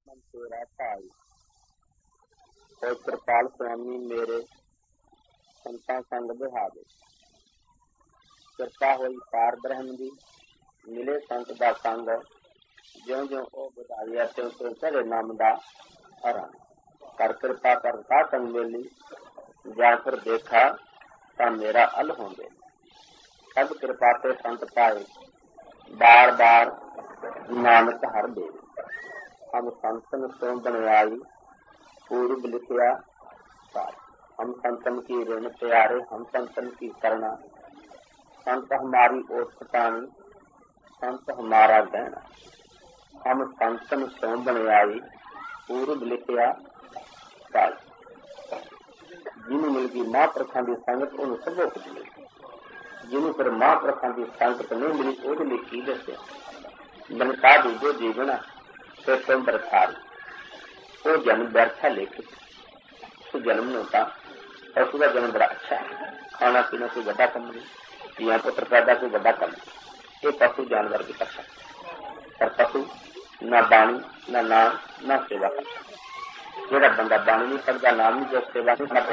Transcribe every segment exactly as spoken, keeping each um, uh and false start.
तेरा भाई और कृपाल स्वामी मेरे संतां संग बिहावे। कृपा होई पार ब्रह्म दी मिले संत दा संग, ज्यों ज्यों ओ बधाइया त्यों त्यों चढ़े नाम दा हरण। कर कृपा कर साधन वेली जा फिर देखा ता मेरा अल होंदे। सब कृपा ते संत पाए बार बार नानक हर दे। हम संतन सो बनवाई पूर्व लिखिया पार। हम संतन की ऋण प्यारे हम संतन की करना। संत हमारी ओट पानी संत हमारा गहना। हम संतन सो बनवाई पूर्व लिखिया पार। जिन्हों मिल गई महापुरखों की संगत उन्होंने सबो कुछ मिल गया। जिन्हों फिर महापुरखों की संगत नहीं मिली वो लिए की दसिया बनका दूजो जीवना तो तुम बरसार वो जन्म व्यर्था लेके उस जन्म ने होता और उसका जन्म बड़ा अच्छा है। खाना पीना कोई बड़ा कम नहीं, यहाँ पुत्र पैदा कोई बड़ा कम नहीं। ये पशु जानवर भी कर सकते पर पशु न बाणी न नाम न सेवा कर सकते। जोड़ा बंदा बाणी नहीं सकता नाम नहीं जो सेवा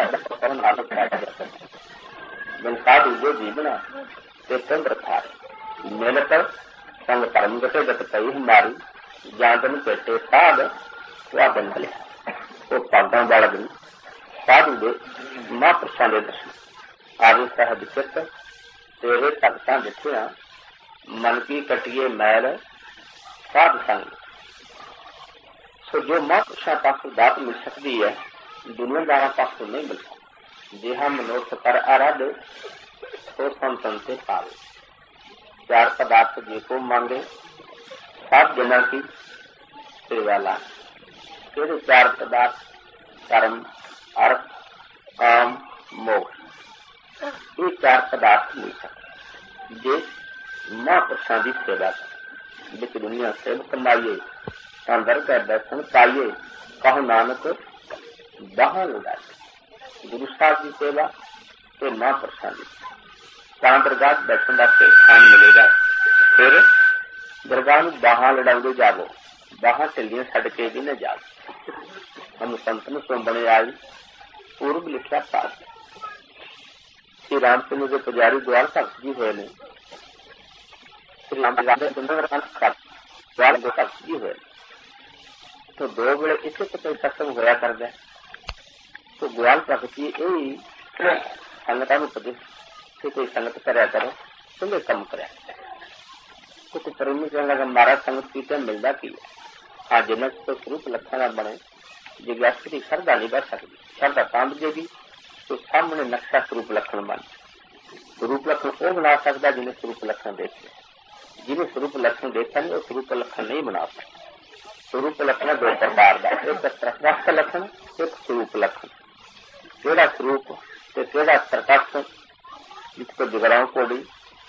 नहीं बनका दूजो जीवना तो तुम बरसार मेहनत संग कर्म गते गत कई हमारी जादन पेटे साध स्वादन लिया। वो पादा वाला दिन साधु दे महापुरुषों के दर्शन आगे सहज चित तेरे भगतां दिखिया मन की कटिए मैल साध संग। सो जो महापुरुषों पासों दात मिल सकती है दुनियादारा पासों नहीं मिल सकती। जिहा मनोरथ कर आराधे तो संतन से पावे। चार पदार्थ जे को मांगे सात जना की सेवा ला। फिर चार पदार्थ कर्म अर्थ काम मोक्ष ये चार पदार्थ मिल सकते जे महापुरुषों की सेवा कर बिच दुनिया सेव कमाइए अंदर का दर्शन पाइए। कहो नानक बाहर लगाए गुरु साहब की सेवा तो महापुरुषों की दरगाह दर्शन का स्थान मिलेगा। फिर दरगाह बाहर लड़ाते जावो बाहर ढिलियां छड़ के भी न जाओ। हम संतन सो बने आई पूर्व लिखिया पास। श्री रामचंद्र के पुजारी द्वार भगत जी हुए ने श्री द्वार भगत जी हुए तो दो वेले इसे तो कोई सत्संग होया करता है। तो ग्वाल भगत जी यही संगतां नूं उपदेश कि कोई संगत करिया करो चंगे कम करिया। कुछ प्रेमी कहने लगा महाराज संगत की मिलता की हाँ जिन्हें तो स्वरूप लक्षण बने जिज्ञासा की श्रद्धा नहीं बढ़ सकती। श्रद्धा तांब देगी तो सामने नक्शा स्वरूप लक्षण बन स्वरूप लक्षण वो बना सकता जिन्हें स्वरूप लक्षण देखे। जिन्हें स्वरूप लक्षण देखा नहीं वो स्वरूप लक्षण नहीं बना सकता। स्वरूप लक्षण दो प्रकार का एक तटस्थ लक्षण एक स्वरूप लक्षण। केड़ा स्वरूप तो केड़ा तटस्थ जिसको जुगराव को दी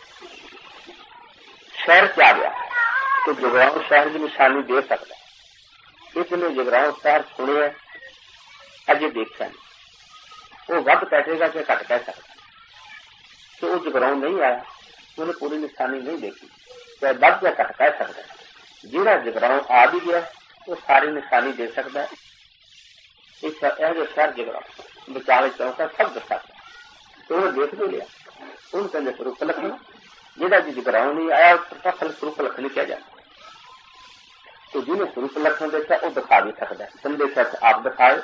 शहर से आ गया तो जुगराव शहर की निशानी दे सकता। इसलिए जुगराव शहर सुने अजे देखा नहीं वो वध बैठेगा कि घट कह सकता। तो वो जुगराव नहीं आया उन्हें पूरी निशानी नहीं देखी चाहे वध या घट कह सकता। जिहड़ा जुगराव आ भी गया वो सारी निशानी दे सकता है। इस शहर जुगराव विचाले चौका सब दस सकता तो उन्हें देख भी लिया उन कहते स्वरूप लक्षण जिहड़ा जी जुगराव नहीं आया फसल स्वरूप लक्षण किया जाता। तो जिन्हें स्वरूप लक्षण देखा वो दिखा भी सकता है। तुम देखा आप दिखाए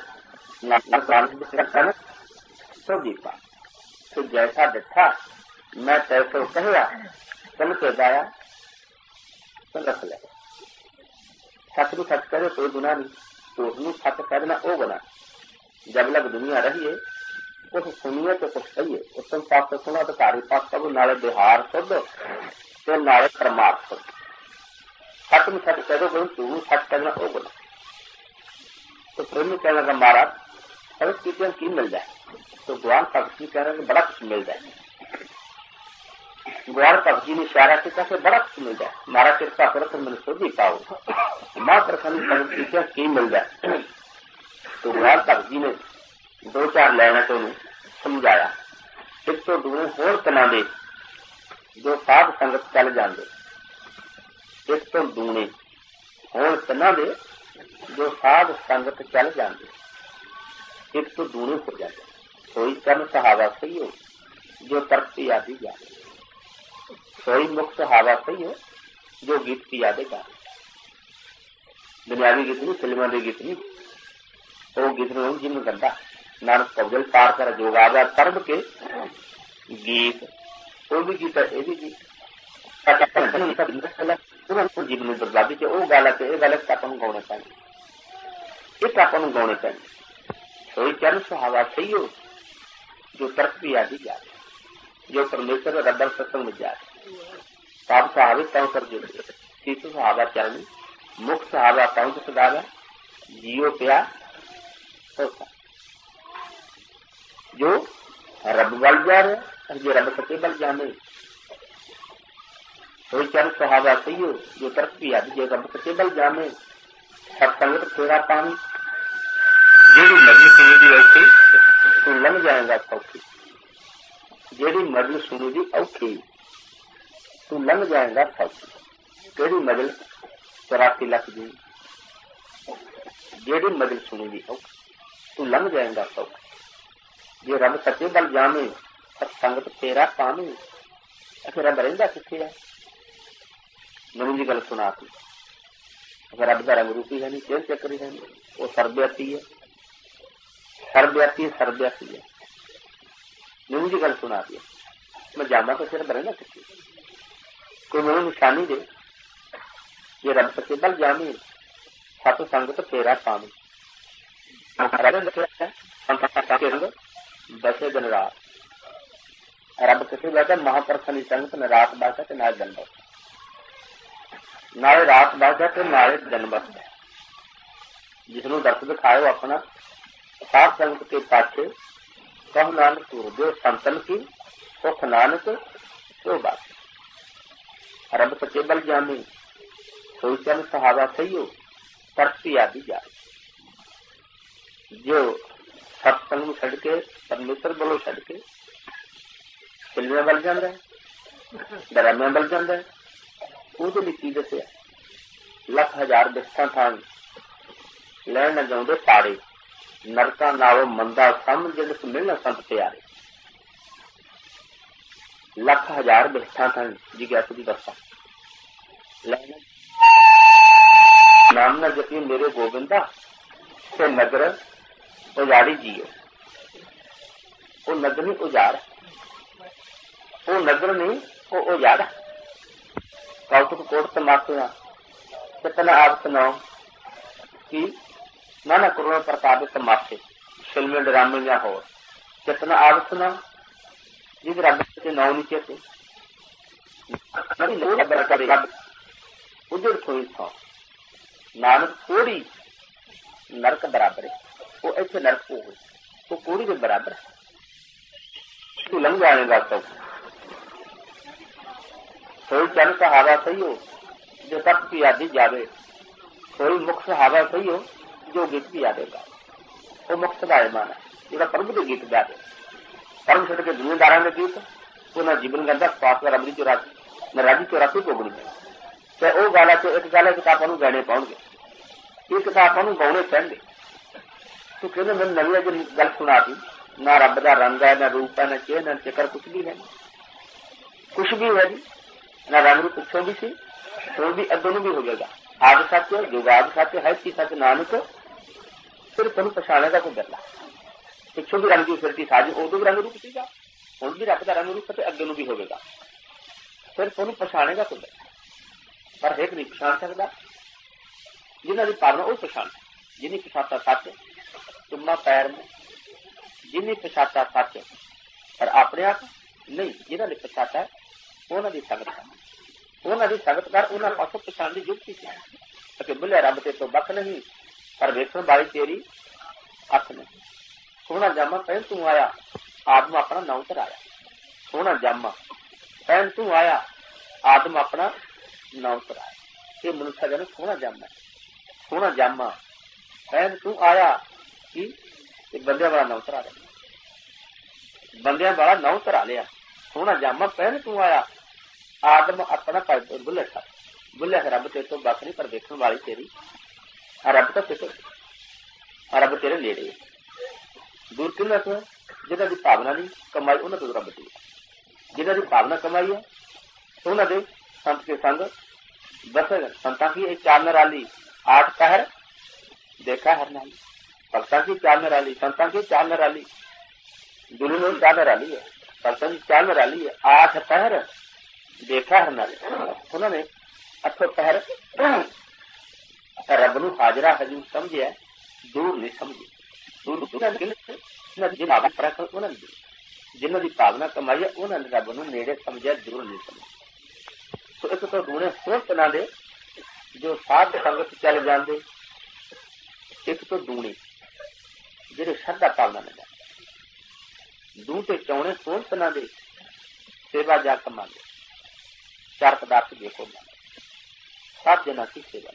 तो दीपा तो जैसा दिखा मैं तैसो कहया तुम के गाया तो रख ले। सच भी सच करे कोई गुना नहीं तो उसमें सच करना वो गुना। जब लग दुनिया रही है कुछ सुनिए तो कुछ कहिए उत्तम पास तो सुना तो कारी पास कबो नाले बिहार शुद्ध तो नाले परमार्थ शुद्ध। सच में सच कह दो तू सच करना वो बोला। तो प्रेमी कहने लगा महाराज सब चीजें की मिल जाए तो ग्वाल भगत जी कहने लगे बड़ा कुछ मिल जाए। ग्वाल भगत जी ने इशारा किया कि बड़ा कुछ मिल जाए महाराज कृपा करो तो मैंने सोधी पाओ मां प्रसन्न भगत चीजें की मिल जाए। तो ग्वाल भगत जी ने दो चार लाइना तो समझाया। एक तो दूने होर तना दे जो साध संगत चल जाते एक तो दूने होर तना दे जो साध संगत चल जाते एक तो दूने हो जाते सोई चरण सहावा सही हो जो तर्क की यादी जाए सोई मुख सहावा सही हो जो गीत की यादें गा दुनियावी गीत नहीं फिल्मों के गीत नहीं वो गीत नहीं जिन गंदा नानक कबजल पार कर जो आजा तरब के गीत वो भी गीत है ये भी गीत जीवन में बर्बादी च वो गल है गल आप गाने पैने एक आप गाने पैने सोई चरण सुहावा सही हो जो तर्क भी आदि जा जो परमेश्वर रबर सत्संग में जा पाप सहावे तव कर जो सीत सहावा चरण मुख सहावा पहुंच सदावा जियो प्यार होता जो रब बल जा रहे जो रब सत्य बल जाने कोई चरण सुहावा सही हो जो तर्क भी आदि जो रब सत्य बल जाने सत्संगत फेरा पानी जेड़ी मर्जी सुनी दी औखी तू लंघ जाएगा सौखी जेड़ी मर्जी सुनी दी औखी तू लंघ जाएगा सौखी केड़ी मजल चौरासी लख जी जेड़ी मजल सुनी दी औखी तू लंघ जाएगा सौखी जे रब सच्चे बल जाने सत्संगत फेरा पावे अखे रब रहिंदा किथे है नवीं जी गल सुनाती अगर रब का रंग रूपी है नहीं चेल चक्री है नहीं वो सर्वव्यापी है सर्वव्यापी सर्वव्यापी है नवीं जी गल सुना दी मैं जाना तो फिर रहिंदा किथे कोई मैंने निशानी दे ये रब सच्चे बल जाने सत्संगत फेरा पावे बसे दिन रात रब किसी बैठा महापुरख की संगत न रात बासा ते नाले दिन बसदा नाले रात बासा ते नाले दिन बसदा जिसनों दर्श दिखाओ अपना साध संगत के पाछे कह नानक तुर जो संतन की सुख नानक तो बात रब सच्चे बल जाने सोई चल सहावा सही हो तरसी आदि जाए जो सत्संग में छड़ के परमेश्वर बोलो छड़ के फिल्में बल जाता है ड्रामे बल जाता है ਉਹਦੇ ਲਈ ਕੀ ਦੱਸਿਆ ਲੱਖ ਹਜ਼ਾਰ ਬਿਸਤਾਂ ਥਾਂ ਲੈਣ ਨਾ ਜਾਉਂਦੇ ਪਾੜੇ ਨਰਕਾਂ ਨਾਲੋਂ ਮੰਦਾ ਸਮਝ ਜਿਸ ਮਿਲਣਾ ਸੰਤ ਪਿਆਰੇ ਲੱਖ ਹਜ਼ਾਰ ਬਿਸਤਾਂ ਥਾਂ ਜੀ ਗਿਆ ਤੁਸੀਂ ਦੱਸਾਂ ਲੈਣ ਨਾਮ ਨਾ ਜਪੀ ਮੇਰੇ ਗੋਬਿੰਦਾ ਤੇ ਨਗਰ ਉਜਾੜੀ ਜੀਓ ਉਹ ਨਗਰ ਨਹੀਂ ਉਜਾੜ ਉਹ ਨਗਰ नहीं वो उजाड़ कौतुक कोट तमाशा कितना आप सुनाओ कि नाना करोड़ प्रकार के तमाशे फिल्में ड्रामे या हो कितना आप सुनाओ जिस रब के नाव नीचे थे उजड़ कोई था नानक थोड़ी नरक बराबर है वो ऐसे नरक हो गई वो पूरी के बराबर है तू लंघ जाएगा तो कोई चरण सहावा सही हो जो तक की यादी जावे कोई मुख सहावा सही हो जो गीत की यादेगा वो मुख सदायमान है जो प्रभु के गीत गाते परम छड़ के दुनियादारा ने गीत वो ना जीवन गंदा स्वास्थ्य रबड़ी चौरासी न राजी चौरासी पोगनी चाहे वो गाला च एक गाला किताबों को गाने पाउंगे ये किताबों को गाने पहनगे तो कहने मैंने नवी जो गल सुना दी ना रब का रंग है ना रूप है ना चेह ना चक्कर कुछ भी है कुछ भी है जी ना रंग रूप पिछों भी सी तो भी अगों भी हो जाएगा आग सच जुगाद सच है की सच नानक फिर तुम पछाणेगा कोई गला पिछों भी रंग की फिरती साज उदो भी रंग रूप सीगा हुण भी रब दा रंग रूप ते अगे भी होगा फिर तुम पछाणेगा कोई गला पर एक नहीं पछाण सकता जिन्हों की पालना वो पछाण जिन्हें पछाता सच चुम्मा पैर में जिन्हें पछाता सच पर अपने आप नहीं जिन्होंने पछाता उन्होंने संगत कर उन्होंने संगत कर उन्होंने पासों पछाण की जुगती है बुले रब ते तो बख नहीं पर वेखण वाली तेरी अख नहीं सोना जामा पहन तू आया आदम अपना नाम धराया सोना जामा पहन तू आया आदम अपना नाम धराया ये मनुष्य जन सोना जामा सोना जामा पहन तू आया कि बंदिया वाला नाम धरा लिया बंदिया वाला नाम धरा लिया सोना जामा पहन तू आया आदम अपना बुले था बुले रब ते तो बख नहीं पर देखने वाली तेरी रब तो कितों, रब तेरे नेड़े। दूर किन्ना तो जिन्हां दी भावना नहीं कमाई उन्हां तो रब दूर, जिन्हां दी भावना कमाई है उन्हां दे संत के संग बस। संतां की चार निराली आठ पहर देखा हर नाली, भक्तां की चार निराली, संतां की चार निराली, गुरु ने चार निराली है, भक्तां की चार निराली है, आठ पहर देखा हर नाली। उन्होंने अठो पहर रब नूं हाजरा हजूर समझिया, दूर नहीं समझी। दूर जिन्हों की भावना कमाई है उन्होंने रब नूं नेड़े समझिया, दूर नहीं समझी। तो एक तो दूने होर तरह दे जो साध संगत चल जाते, एक तो दूने जिहड़े श्रद्धा भावना ने जाते, दू ते चौने होर तरह दे सेवा जा कमांदे, चार पदार्थ देखो सात जना की सेवा,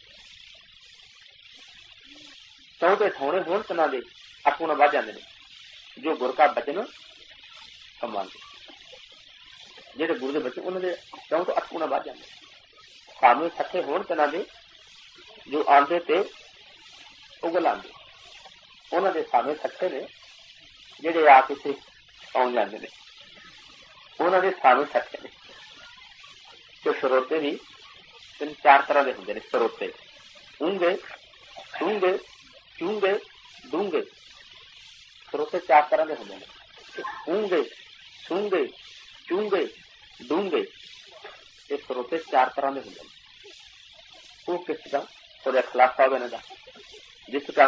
चौथे थोड़े होर तरह दे अपूर्ण बढ़ जाते हैं जो गुर का वचन कमांदे, जेडे गुरु के बच्चे उन्होंने चौं तो अपूर्ण बढ़ जाते। सामने सठे होर तरह दे जो आंदे ते उगल आंदे, उन्होंने सामने सठे ने जेडे आके इत्थे आउण जांदे ने, उन्होंने सामने सठे ने। तो श्रोते भी तीन चार तरह के होंगे ने, श्रोते ऊंगे सूंगे चूंगे दूंगे, श्रोते चार तरह के होंगे ने, ऊंगे सूंगे चूंगे दूंगे, ये श्रोते चार तरह के होंगे। वो किसका थोड़ा खुलासा हो गया, जिसका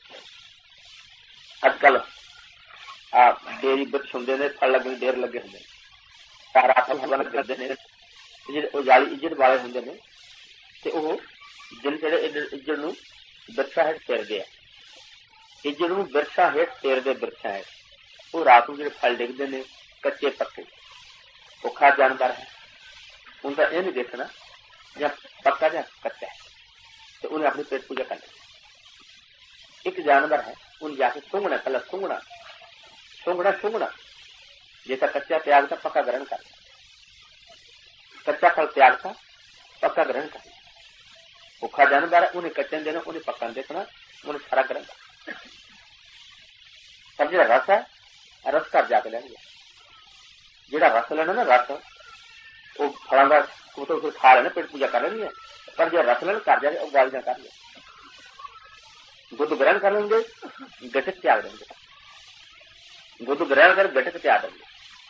अजकल डेयरी वृक्ष होंगे ने, फल लगे ढेर लगे होंगे, सारा फल करते हैं, जाली इज्जत वाले होंगे ने, तो जिन जेडे इज्जत नूं बिरछा हेठ फेर गया, इज्जत नूं बिरछा हेठ फेर दे बिरछा है, वो रात नूं जेडे फल डिगदे ने कच्चे पक्के, भुखा जानवर है, उनका यह नहीं देखना या पक्का या कच्चा है, तो उन्हें अपनी पेट पूजा करनी। एक जानवर है, उन जाके सूंघना, पहले सूंघना सूंघना सूंघना जैसा कच्चा त्याग था पक्का ग्रहण कर, कच्चा फल त्याग था पक्का ग्रहण कर। भूखा जानवर है, उन्हें कच्चे देना, उन्हें पक्का देखना, उन्हें सारा ग्रहण कर। सब जो रस है रस कर जाके लेंगे, जेड़ा रस लेना ना रस वो फलों का वो तो खा लेना, पेट पूजा कर लेनी है, पर जो रस लेना कर जाए गालियां कर ले, गुद ग्रहण कर लेंगे, गटक त्याग देंगे, गुद ग्रहण कर गटक त्याग देंगे,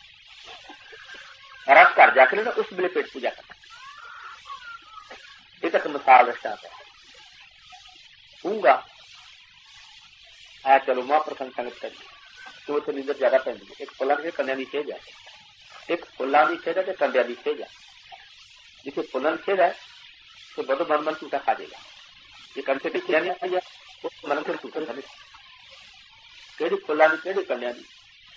रस कर जाके लेना उस वेले पेट पूजा करना। ये तक मिसाल दृष्टांत है। ऊंगा है, चलो मां प्रसंग संगत करिए तो उसे नींदर ज्यादा पैंदी है। एक फुलां की कंडिया की सेज है, एक फुलां की सेज है, कंडिया की सेज है। जिसे फुलां सेज है तो बदो मन मन टूटा खा जाएगा, ये कंठे की सेज है वो मन से टूटा खा केड़ी फुलां की केड़ी कंडिया की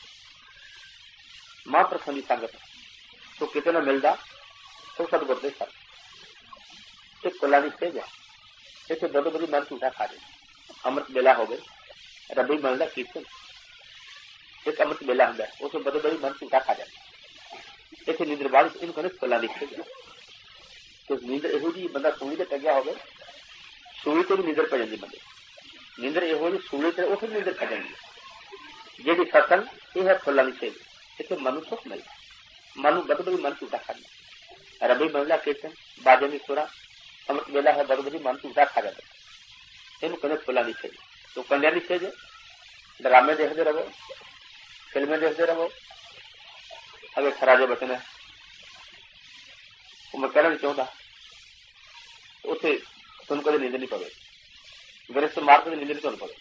मां प्रसंग की संगत तो कितने न मिलता तो सदगुर दे सर, एक फुलां की सेज है, इसे बदो बदी मन टूटा खा जाए। अमृत बेला हो गए, रबी मन का कीर्तन, एक अमृत बेला होंगे उसे बदो बदी मन टूटा खा जाए। इसे नींदर बाल इनको ने फुलां की सेज है, तो नींदर यहो जी बंदा सूली से टंगिया हो, सूली से भी नींदर पै जाती, बंदे नींदर यहो जी सूली से उसे नींदर पै जाती। जी सत्संग यह है फुलां की सेज, इसे मनु सुख मिलता, मनु बदो बदी मन टूटा खा जाए। रबी मन का कीर्तन बाजे की सुरा अमृत बेला है, बदो बदी मन टूटा खा जाता, इन कहते फुलां की सेज। तो कंडिया की सेज ड्रामे देखते रहो, फिल्में देखते रहो, अगर खराजे बचन है मैं कहना नहीं चाहता, उसे तुम कभी नींद नहीं पवे, गिरफ्त मार के नींद नहीं तुम पवे,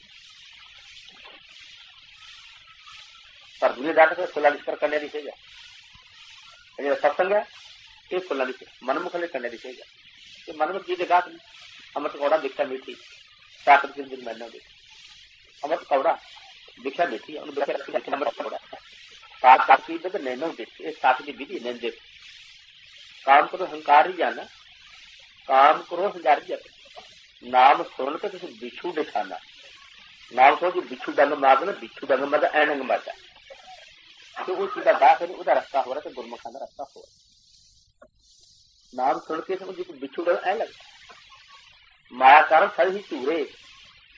पर दुनिया डाट के फुलां की कंडिया की सेज है। सत्संग है ये फुलां की सेज, मनमुख ने कंडिया की सेज है। मनमुख जी देखा अमृत कौड़ा दिखता मीठी, ताकत दिन दिन महीना देख अमृत कौड़ा दिखा मीठी, नैनो देख साथ की विधि नैन देख। काम करो हंकार ही जाना, काम करो हंकार ही जाना, नाम सुन के तुम बिच्छू दिखाना, नाम सुन के बिच्छू डंग मार देना, बिच्छू डंग मारता ऐ डंग मारता, तो वो सीधा दास है उदा रास्ता हो रहा, तो गुरमुखा का रास्ता हो रहा। नाम सुन के बिच्छू डंग ऐ लगता, माया कारण सर ही चूरे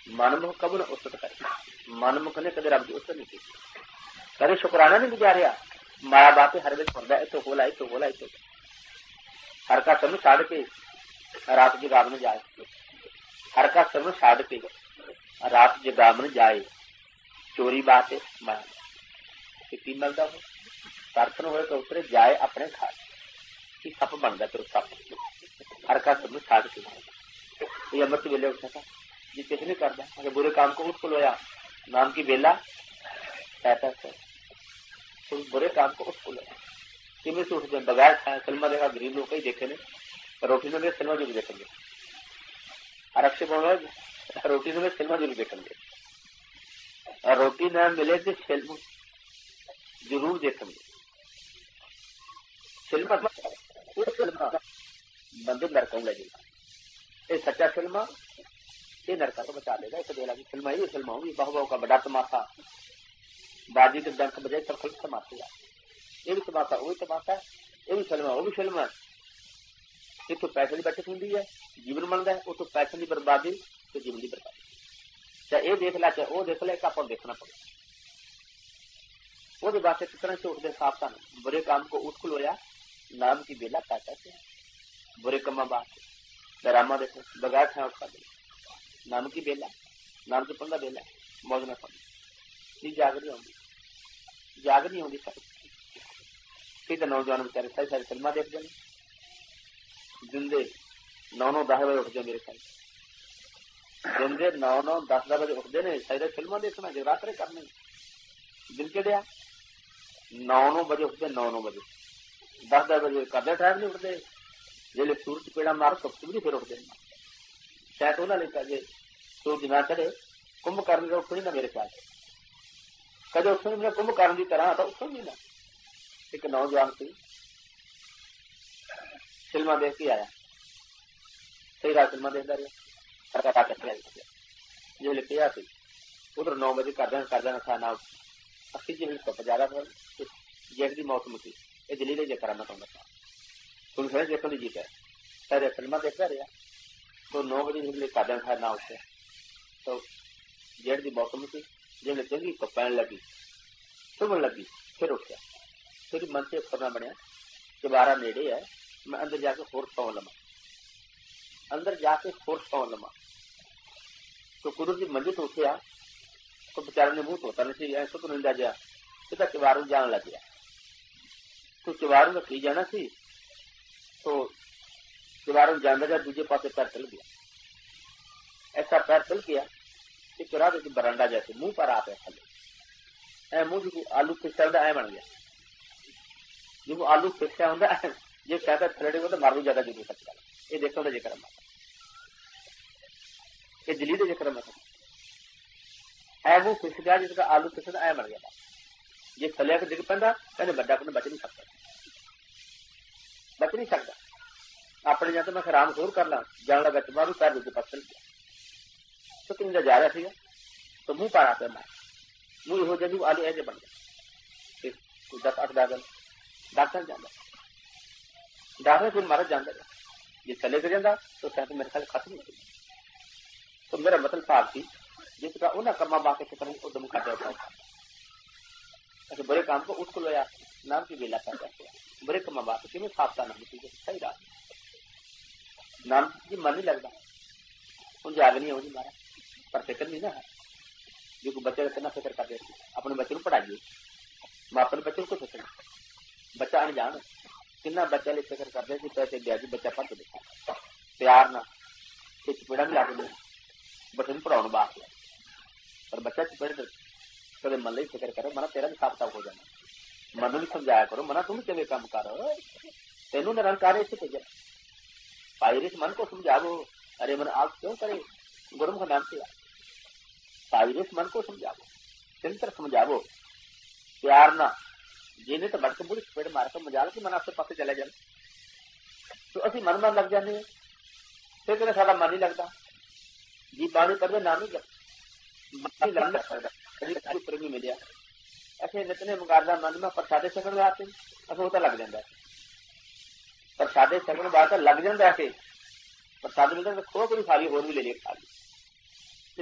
मनमुख कब न उस्तत करे। मनमुख ने कदे रब की उस्तत नहीं की, कदे शुकराना नहीं गुजारिया। माया बापे हर वेले सुनदा इतो बोला इतो बोला इतो हर का समझ छाड़ के रात जगावन जाए, हर का समझ छाड़ के रात जगावन जाए। चोरी बात है माया की मिलता हो दर्शन होए तो उतरे जाए अपने खाए की सप बनता फिर सप हर का समझ छाड़ के। ये अमृत वेले उठा था जी कुछ नहीं करता, अगर बुरे काम को उसको लोया नाम की बेला ऐसा तो बुरे काम को उसको लोया किमें से उठते बगैर खाए। फिल्मा देखा गरीब लोग कई देखे ने रोटी में फिल्मा जरूर देखेंगे, अरक्षे बोल रोटी में फिल्मा जरूर देखेंगे और रोटी न मिले तो फिल्म जरूर देखेंगे। फिल्म फिल्म बंदे नरकों लगेगा, ये सच्चा फिल्म ये नरका को बचा लेगा। इस बेला की फिल्म ये फिल्म होगी बहु बहु का बड़ा तमाशा बाजी के डंक बजाय सब फिल्म तमाशा, ये भी तमाशा वही तमाशा है, ये भी फिल्म वो भी फिल्म है। एक तो पैसे की बचत होती है जीवन बनता है, वो तो पैसे की बर्बादी तो जीवन की बर्बादी। चाहे ये देख ला चाहे वो देख ला, एक आप देखना पड़ेगा। वो वास्ते किस तरह से उठते सावधान बुरे काम को उठ खुलोया नाम की बेला पैसा से बुरे कमा बात डरामा देखो बगैर खाए उठा दे नाम की बेला नाम की पंगा बेला मौज में पड़ी जागनी होगी जागनी होगी सब। फिर नौजवान बेचारे सारी सारी फिल्मा देख देने जिंदे नौ नौ दस बजे उठ जाए मेरे ख्याल जिंदे नौ नौ दस दस बजे उठते ने सारी फिल्मा देखना जगरात्रे करने दिन के दिया नौ नौ बजे उठते नौ नौ बजे दस दस बजे करते टाइम नहीं उठते जेले सूरज पेड़ा मार तो भी फिर उठते शायद उन्होंने लिखा जे सूरज ना चढ़े कुंभ करने का उठनी ना मेरे ख्याल कदे उठनी मैं कुंभ करने की तरह तो उठूंगी ना। एक नौजवान थी फिल्मा देख के आया सही रात फिल्मा देखता रहा जो लिखे थी उधर नौ बजे कर देना कर देना खाना अस्सी जी मिनट तो ज्यादा जेठ की मौसम थी ये दिल्ली जे कराना पड़ता तुम फिर देखो जीत है सारे फिल्मा देखता रहा तो नौ बजे जिसले कर देना खाना उठे तो जेठ की मौसम थी जिसने चंगी तो पैन लगी चुभन लगी फिर उठ गया फिर मन से करना बनया चबारा नेड़े है मैं अंदर जाके होर सौ लमा अंदर जाके होर सौ लमा तो कुदरती मंजिल तो उठिया तो बेचारे ने मुंह धोता नहीं ऐसा तो निंदा गया सीधा चबारू जान लग गया तो चबारू में खी जाना सी तो चबारू जान लगा दूजे पासे पैर चल गया ऐसा पैर चल गया कि चुरा दे बरांडा जैसे मुंह पर आप है थले मुंह जो आलू फिसलता ऐ बन गया जो आलू फिसया होंगे जो कहता थलड़े को तो मारू ज्यादा जरूर सकता ये देखो तो जिक्र माता ये दिल्ली का जिक्र माता ऐ मुंह फिस गया जिसका आलू फिसदा ऐ बन गया जे थलिया को डिग पैंदा कहने बड़ा अपने बच नहीं सकता बच नहीं सकता अपने जाते मैं हराम खोर कर ला जान लगा मारू पैर दूसरे पास चल गया तो तुम जा रहा सीगा तो मुंह पार आता मैं मुंह हो जाए आलू ऐसे बन गया फिर दस अठ दागल डॉक्टर जाना डॉक्टर फिर मारा जान लगा जे चले कर जाता तो शायद मेरे ख्याल खत्म हो गई। तो मेरा मतलब भाव थी जिसका उन्हें कमा बाके से करें उदम खाते ऐसे बुरे काम को उसको लोया नाम की बेला कर जाते बुरे कमा बाके कि मैं साफता नहीं थी सही रात नाम की मन नहीं लगता उनकी आग नहीं होगी मारा पर फिक्र नहीं ना है जो बच्चे कितना फिक्र कर देते अपने बच्चे को पढ़ाइए मैं अपने बच्चे को फिक्र बच्चा अनजान कितना बच्चा ले फिक्र करते कि पैसे ब्याज बच्चा पढ़ के देखा प्यार ना चपेड़ा भी लाग बच्चे को पढ़ाने बात पर बच्चा चपेड़ कदे मन ही फिक्र करो मना तेरा भी साफ साफ हो जाना मन भी समझाया करो मना तुम किमें काम कर तेनू निरंकार इसे भेजा पायरिस मन को समझावो अरे मन आप क्यों करे गुरुमुख नाम से पायरिस मन को समझावो चिंतन समझावो प्यार ना जिन्हें तो बड़के बुढ़ी चपेड़ मारे तो मजाल की मन आपसे पासे चले जाए तो असि मन मन लग जाने फिर कहने सारा मन ही लगता जी बाणी पर नाम ही लगता प्रेमी मिलिया ऐसे नितने मुकाबला मन में प्रसादे सकन में आते असं होता लग जाता प्रसादे सकन बात लग जाता ऐसे प्रसाद मिलता तो खो भी खाली होर भी ले लिया खाली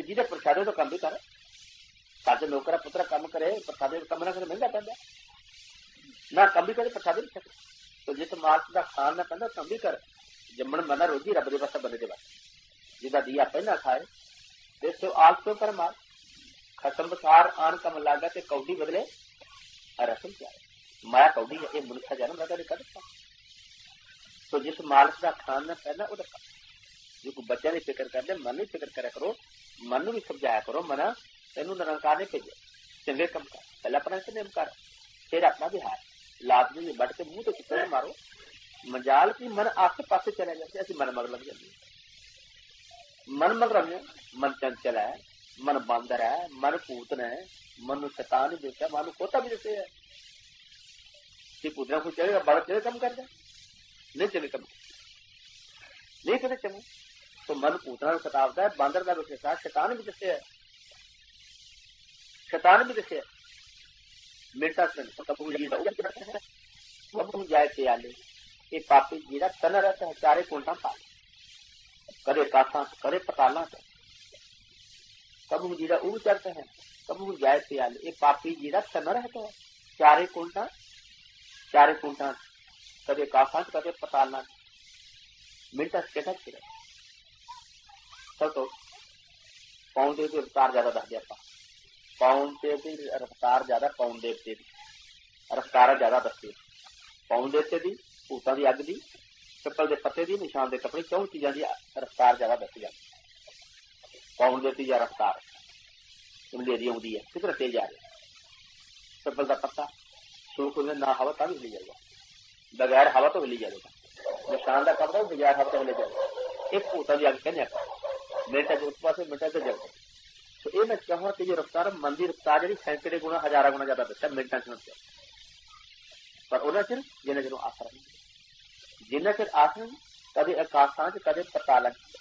ਜਿਹਦੇ ਪ੍ਰਸ਼ਾਦੇ ਤੋਂ ਕੰਮ ਵੀ ਕਰ। ਸਾਡੇ ਨੌਕਰਾ ਪੁੱਤਰਾ ਕੰਮ ਕਰੇ, ਪ੍ਰਸ਼ਾਦੇ ਕੰਮ ਨਾ ਕਰੇ, ਮਹਿੰਗਾ ਪੈਂਦਾ ਨਾ। ਕੰਮ ਵੀ ਕਰੇ, ਪ੍ਰਸ਼ਾਦੇ ਵੀ ਛਕੇ। ਤੋ ਜਿਸ ਮਾਲਕ ਦਾ ਖਾਣ ਨਾ ਪੈਂਦਾ ਕੰਮ ਵੀ ਕਰ। ਜੰਮਣ ਮਰਨਾ ਰੋਜੀ ਰੱਬ ਦੇ ਵਾਸਤੇ, ਬੰਦੇ ਦੇ ਵਾਸਤੇ। ਜਿਹਦਾ ਦੀਆ ਪਹਿਲਾਂ ਖਾਏ ਤੇ ਆਲਸ ਕਿਉਂ ਕਰ ਮਾਰ। ਖਸਮ ਬਸਾਰ ਆਣ ਕੰਮ ਲਾਗਾ ਤੇ ਕੌਡੀ ਬਦਲੇ ਰਸਮ ਚਾਹੇ। ਮਾਇਆ ਕੌਡੀ ਹੈ, ਇਹ ਮਨੁੱਖਾ ਜਨਮ ਲਗਾ ਨਹੀਂ ਕਰ। ਤੋ ਜਿਸ ਮਾਲਕ ਦਾ ਖਾਣ ਨਾ ਪੈਂਦਾ ਉਹਦਾ ਕੰਮ। ਜੇ ਕੋਈ ਬੱਚਿਆਂ ਦੀ ਫਿਕਰ ਕਰਦੇ, ਮਨ ਦੀ ਫਿਕਰ ਕਰਿਆ ਕਰੋ, ਮਨ ਨੂੰ ਵੀ ਸਮਝਾਇਆ ਕਰੋ। ਮਨਾ ਤੈਨੂੰ ਨਿਰੰਕਾਰ ਨੇ ਭੇਜਿਆ, ਚੰਗੇ ਕੰਮ ਕਰ। ਪਹਿਲਾਂ ਆਪਣਾ ਨਿਯਮ ਕਰ, ਫਿਰ ਆਪਣਾ ਵਿਹਾਰ। ਲਾਜ਼ਮੀ ਵੱਢ ਕੇ ਮੂੰਹ ਤੇ ਚਿੱਟੇ ਮਾਰੋ। ਮਜਾਲ ਕੀ ਮਨ ਆਸੇ ਪਾਸੇ ਚਲੇ ਜਾਂਦੇ, ਅਸੀਂ ਮਨ ਮਗਰ ਲੱਗ ਜਾਂਦੇ। ਮਨ ਮਗਰ ਮਨ ਚੰਚਲ ਹੈ, ਮਨ ਬਾਂਦਰ ਹੈ, ਮਨ ਭੂਤਨ ਹੈ, ਮਨ ਨੂੰ ਸ਼ੈਤਾਨ ਹੀ ਦੇਖਿਆ, ਮਨ ਨੂੰ ਖੋਤਾ ਵੀ ਦੱਸਿਆ। ਕਿ ਪੁੱਤਰਾ ਕੋਈ ਚਲੇਗਾ, ਬੜਾ ਚੰਗੇ ਕੰਮ ਕਰਦਾ, ਨਹੀਂ ਚੰਗੇ ਕੰਮ ਨਹੀਂ ਕਦੇ ਚੰਗੇ। ਤੋ ਮਨ ਭੂਤਨਾ ਨੂੰ ਸਤਾਵਦਾ ਹੈ, ਬਾਂਦਰ ਦਾ ਵੀ ਦੱਸਿਆ, ਸ਼ੈਤਾਨ ਵੀ ਦੱਸਿਆ, ਸ਼ੈਤਾਨ ਵੀ ਦੱਸਿਆ। ਮਿੰਟਾਂ ਜਾਏ ਤੇ ਆਲੇ ਇਹ ਪਾਪੀ ਜਿਹੜਾ ਤਨ ਰਹਿता है चारे कुंडा पा, करे कासा करे पताला, कबू जीरा उग चढ़ते हैं, कबू जाए ते आले। ये पापी जीरा तन रहता है चारे कुंडा, चारे कुंडा कदे कासा कदे पताला। मिनटा कैसा फिर सब तो पौन दे रफ्तार ज्यादा दस दिया। पौन से भी रफ्तार ज्यादा, पौन देवते की रफ्तार ज्यादा दसती। पौन देवते की, भूतां की अग की, पिपल के पत्ते की, निशान के कपड़े, चौं चीज़ों की रफ्तार ज्यादा दसी जाती। पौन देवती या रफ्तार हलेरी आती है, किधर तेज जा रही। पिपल का पत्ता सूख ना हवा तो भी हिली जाएगा, बगैर हवा तो हिली जाएगा। निशान का कपड़ा बगैर हवा तो हिले जाएगा। एक भूतां की अग कहने मिनटा उस पास मिनटा से जल। तो ये मैं चाहूँ कि जो रफ्तार मन की रफ्तार जी सैकड़े गुणा हजारा गुणा ज्यादा दसा मिनटा च। पर उन्हें चिर जिन्हें चिरों आसरा नहीं, जिन्हें चिर आसरा नहीं, कदे आकाशां च कदे पतालां च।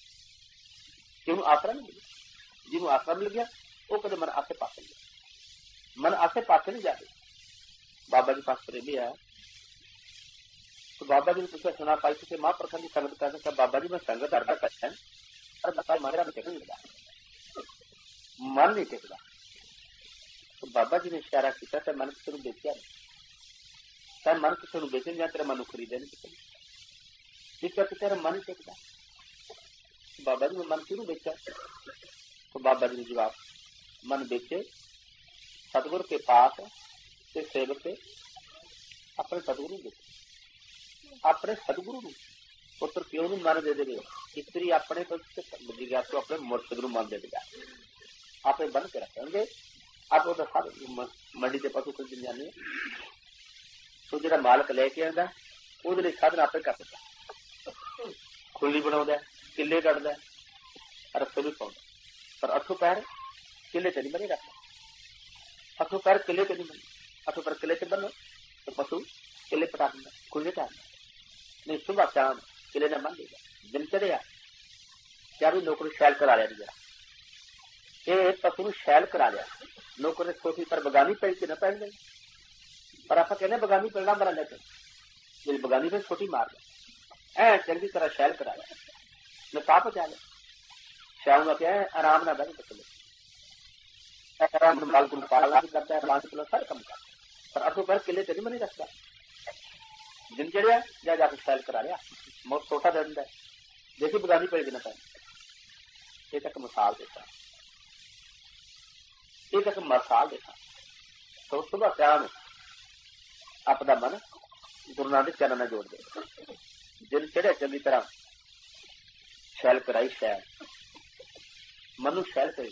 जिन्हों आसरा नहीं मिले, जिन्हों आसरा मिल गया वो कदे मन आसे पासे गया। मन आसे पासे नहीं जाते। बाबा जी पास प्रेमी है तो बाबा जी ने पूछा, सुना पाई कि महाप्रखंड की संगत कर सकता। बाबा जी मैं संगत अर्दा करता है पर बताया मेरा भी टिकन लगा, मन नहीं टिकता। तो बाबा जी ने इशारा किया तो मन किसी को बेचा नहीं, तेरा मन किसी को बेचे नहीं, तेरा मन खरीदे नहीं किसी जिस करके तेरा मन ही टिकता। बाबा जी ने मन क्यों बेचा? तो बाबा जी ने जवाब, मन बेचे सतगुरु के पास से सेवक के अपने सतगुरु बेचे। अपने सतगुरु पुत्र प्यो ਨੂੰ मन दे देगा, इतरी अपने तो अपने मुर्शद ਨੂੰ मन दे देगा, आपे बन के रखेंगे। आप वो दसा मंडी से पशु खरीदने जाने तो जो मालक लेके आता वो साधन आपे कर देता। खुली बना किले कटद रस्ते भी पाँच, पर अठों पैर किले च नहीं बने रखता। अठों पैर किले च नहीं बने, अठों पैर किले च बनो तो पशु किले पटा देंगे, खुले च नहीं। सुबह शाम किले ने बन देगा। दिन चढ़िया क्या भी नौकरी शैल करा लिया जरा, ये पशु ਨੂੰ शैल करा लिया। नौकर ने छोटी पर बगानी पेड़ के न पहन गई, पर आप कहने बगानी पेड़ ना बना लेते, जब बगानी पे छोटी मार दे ऐ चंगी तरह शैल करा लिया, नकाब बचा लिया। शाम में क्या है आराम ना बैठ सकते, आराम बाल को पालना भी करता है, पांच किलो सारे कम करता, पर अठो पैर किले चली बनी रखता। दिन चढ़िया जा जाकर शैल करा लिया, बहुत छोटा दे दिता, देखी बगानी पेड़ के न पहन। ये तक मिसाल देता, एक एक मसाल देखा। तो सुबह शाम अपना मन गुरु नानक चरण में जोड़ दे। दिन चढ़े चंगी तरह शैल कराई, शैल मनु शैल करी।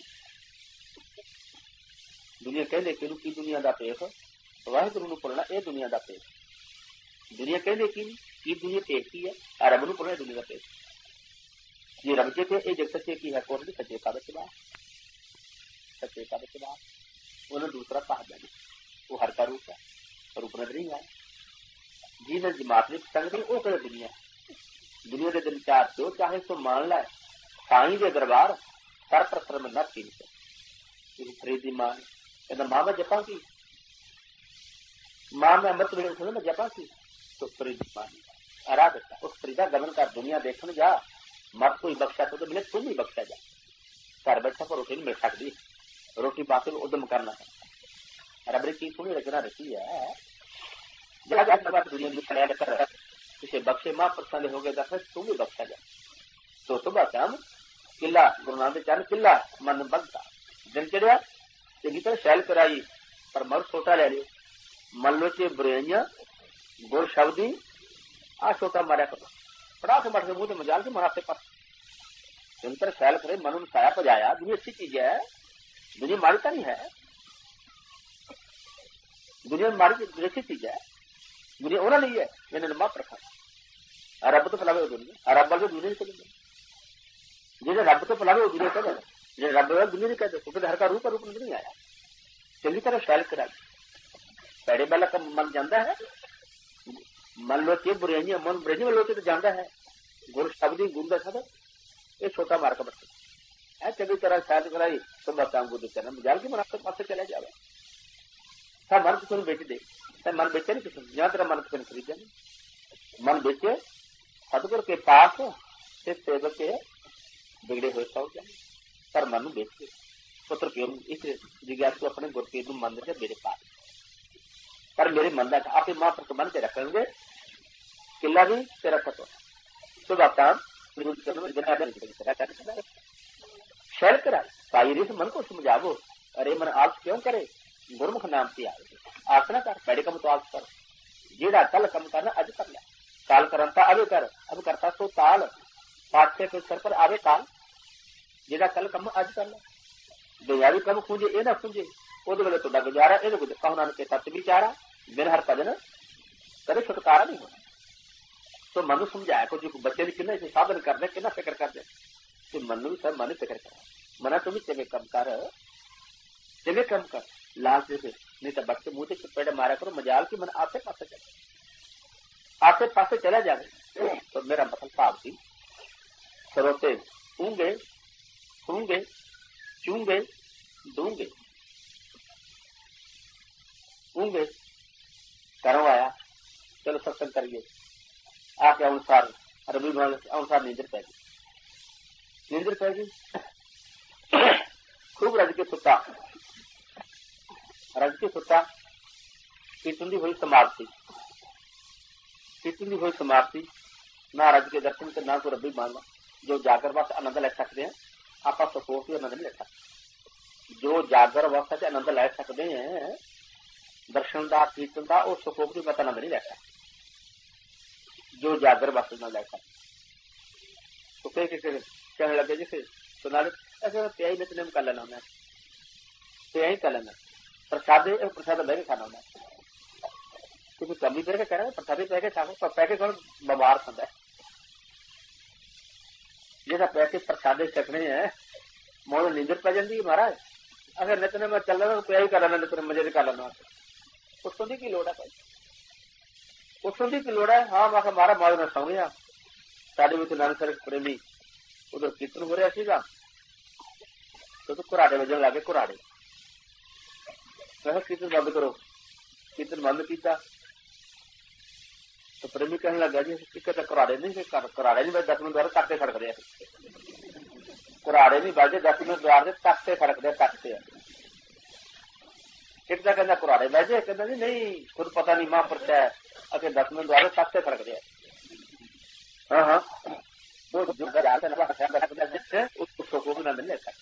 दुनिया कहते कि की दुनिया का पेख वाहिगुरु नूं भुलना, यह दुनिया का पेख। दुनिया कहते कि की दुनिया पेख की है, रब नूं भुलना दुनिया का पेख। ये रब के थे ये जग सच्चे की है, कोट भी सच्चे का बचवा सच्चे का बचवा उन्हें दूसरा कहा जाने। वो हर का रूप है, रूप नजर नहीं है। जी ने जमात में संग दी वो कदे दुनिया दुनिया के दिन चार जो चाहे तो मान ला साई के दरबार सर पर सर में न थी। फरीदी मां कहना मां मैं जपा की, मां मैं अमृत वेले सुनो मैं जपा की। तो फरीदी मां अरा देता उस फरीदा गमन कर दुनिया देखने जा, मत कोई बख्शा तो मिले तुम ही बख्शा जा। घर बैठा पर रोटी नहीं मिल सकती, रोटी पाके उद्यम करना है। रब ने की सुनी रचना रखी है। दुनिया की खड़िया कर किसी बख्शे महापुरुषों के हो गए दस तू भी बख्शा जा। तो सुबह शाम किला गुरु नानक चरण किला मन बगता दिन चढ़िया चंगी तरह शैल कराई पर मर छोटा ले लियो। मन लो चे बुरेइया गुर शब्दी आ छोटा मारा करो पड़ा से मर से मुंह मजाल के मनाते पर चंगी तरह शैल करे मन साया पजाया। दुनिया अच्छी चीज है, दुनिया मारी तो नहीं है, दुनिया मारी अच्छी चीज है, दुनिया होना नहीं है। मैंने माफ रखा रब तो फैलावे दुनिया रब वाले दुनिया नहीं करेंगे जिसे रब तो फैलावे वो दुनिया कह दे रब वाले दुनिया नहीं कहते क्योंकि हर का रूप रूप नहीं आया। चंगी तरह शैल कराई पैड़े वाला का मन जाता है। मन लोचे बुरेनिया मन बुरेनी में लोचे तो जाता है। गुरु शब्द ही गुंदा था ये छोटा मार्ग बच्चे है। चंगी तरह शैल कराई तो बताऊं गुरु चरण मजाल की मन आपके पास चले जावे। सब मन किसी बेच दे मन बेचे नहीं किसी जहां तेरा मन किसी ने खरीदा नहीं। मन बेचे सतगुर के पास से सेवक के बिगड़े हुए सौ जाए पर मन बेच के पुत्र के इस जिज्ञासु अपने गुर के मन से मेरे पास पर मेरे मन का आप मां पर मन के रखेंगे किला भी तेरा खत्म सुबह काम शैल करा साई से मन को समझावो। अरे मन आलस क्यों करे गुरमुख नाम से आए आसना कर पैड़े कम तो आलस कर जेड़ा कल कम करना अज कर लिया काल करता अवे कर अब करता तो ताल पाठ्य के स्तर पर आवे काल जेड़ा कल कम अज कर ला। बेयारी कम खूंजे ए ना खूंजे ओदे वेले तो गुजारा ए कहू नानक के तत्व विचारा बिन हर भजन करे छुटकारा नहीं होना। तो मनु समझाया को जो बच्चे ने किन्ना इसे साधन कर दे किन्ना फिक्र कर दे तो मनु सब मन फिक्र कर मना तुम चले कम कर चले कम कर लाल से नहीं तो बच्चे मुंह से पेड़ मारा करो मजाल की मन आसे पासे चले आसे पासे चला जाए। तो मेरा मतलब साहब थी सरोते ऊंगे सूंगे चूंगे दूंगे ऊंगे करो आया चलो सत्संग करिए आके अनुसार रवि अनुसार नींदर पै गई नींदर पै गई खूब रज के सुता रज के सुता कीर्तन की हुई समाप्ति कीर्तन की हुई समाप्ति ना रज के दर्शन के ना को रबी मानना जो जागर वास्ते आनंद ले सकते हैं आप सुखों से आनंद नहीं ले सकते। जो जागर अवस्था से आनंद ले सकते हैं दर्शन का कीर्तन का और सुखों की मत आनंद नहीं ले सकते जो जागर वास्ते न ले सकते। तो कई किसी कहने लगे जैसे सुना ऐसे प्याई नितनेम कर लेना होना प्याई कर लेना प्रसादे प्रसाद बह के खाना होना क्योंकि कमी बह के कह रहे प्रसादे बह के खाना पर पैके कौन बीमार खाता है जैसा पैके प्रसादे चखने हैं मोड़ नींदर पै जाती है महाराज अगर नितने में चल रहा प्याई कर लेना नितने मजे कर लेना उस सुधी की लोड़ है भाई उस सुधी की लोड़ है। हाँ मैं मारा मारो मैं सौ गया साढ़े भी नानक सर प्रेमी उधर कीर्तन हो रहा सीगा तो तो कुराड़े बजन लगे कुराड़े मैं कीर्तन बंद करो कीर्तन बंद किया तो प्रेमी कहने लगा जी कहते कुराड़े नहीं कुराड़े नहीं दस मिनट द्वारा तकते खड़क दे कुराड़े नहीं बजते दस मिनट द्वार से तकते खड़क दे तकते एक कहना कुराड़े बजे कहना जी नहीं खुद पता नहीं मां पर है अगर दस मिनट द्वारा तकते खड़क दे हाँ हाँ वो जो उसको को भी ना मिल लेता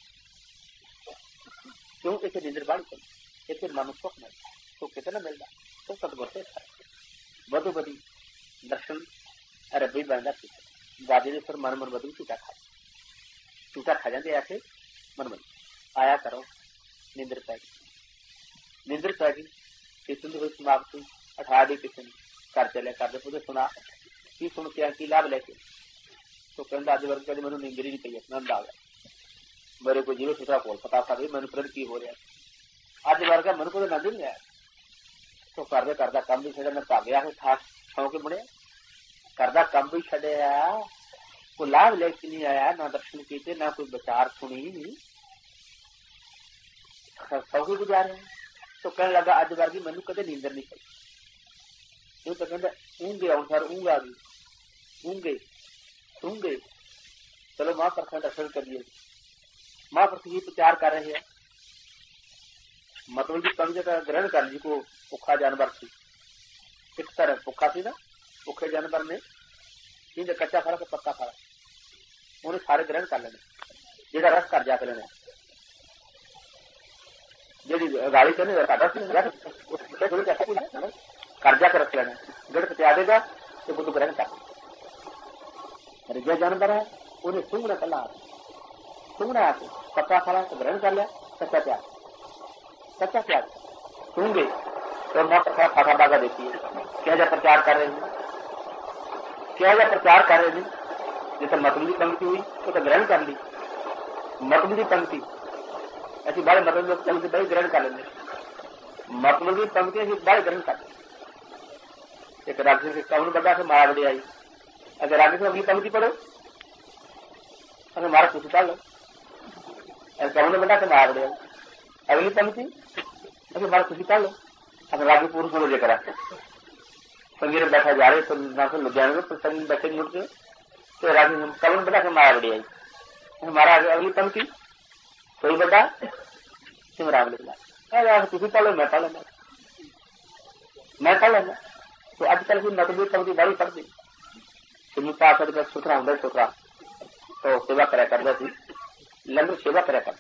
क्यों इसे निंद्र बाड़ी चल इसे मनुष्य सुख मिलता तो कितना मिलता तो सदगुर से बधु बधी दर्शन अरे भाई बंदा दादी पर मन मन बधु टूटा खा टूटा खा जाते ऐसे मन मन आया करो निंद्र पै गई निंद्र पै गई किसी हुई समाप्ति अठारह दी किसी कर चले कर दे सुना की सुन के की लाभ लेके तो कहता अज वर्ग कभी मैं नींद नहीं पई आनंद आ गया मेरे को जीव सुधा को पता था भी मैंने फिर की हो रहा अज वर्ग मन को आनंद नहीं आया तो करदे करदा कम भी छड़े मैं भाग्या है खास सौ के मुड़े करदा कम भी छड़िया को लाभ लेके नहीं आया ना दर्शन किए ना कोई विचार सुनी सौ के गुजारे तो कहने लगा अज वर्गी मैनू कदे नींदर नहीं पई तो कहता ऊँगे अनुसार ऊँग आ गई ऊँगे सूंगे चलो मां परखा दर्शन करिए महापुरुष जी प्रचार कर रहे हैं, मतलब की पंक्ति का ग्रहण कर जी को भुखा जानवर थी, किस तरह भुखा थी ना, भुखे जानवर ने जिंद कच्चा फल तो पक्का फल उन्हें सारे ग्रहण कर लेने, जेड़ा रस कर जाके लेने, जी गाड़ी करने कर्जा कर रख लेना, गढ़ पचा देगा तो बुद्ध ग्रहण कर। अरे जो जानवर है उन्हें सूंघना कला सूंघना आते, पक्का फला तो ग्रहण कर लिया, कच्चा प्याज कच्चा प्याज सूंघे तो माँ फाटा बागा देती है, क्या जा प्रचार कर रहे हैं, क्या जा प्रचार कर रहे हैं। जैसे मतलबी पंक्ति हुई तो, तो ग्रहण कर ली, मतलबी पंक्ति ऐसी बड़े मतलब पंक्ति बड़ी ग्रहण कर लेंगे, मतलबी पंक्ति ऐसी बड़े ग्रहण कर लेंगे। एक राज्य से कौन बड़ा से माया बड़ी आई, अगर राज्य से अगली पंक्ति पढ़ो अगर हमारा कुछ कर लो, कौन बड़ा से माया बड़ी आई, अगली पंक्ति अगर हमारा कुछ कर लो, अगर राज्य पुरुष को लेकर संगीत में बैठा जा रहे तो ना तो लुधियाने में तो संगीत बैठे मुड़ के तो राज्य कौन बड़ा से माया बड़ी आई, हमारा अगली पंक्ति कोई बड़ा सिमराव लिखला, अरे तुझे पढ़ लो मैं पढ़ लेना मैं पढ़ लेना। तो आजकल की मतलबी पंक्ति बड़ी पड़ती, पास सुथरा होंगे सुथरा तो सेवा करा कर थी, लंगर सेवा करा कर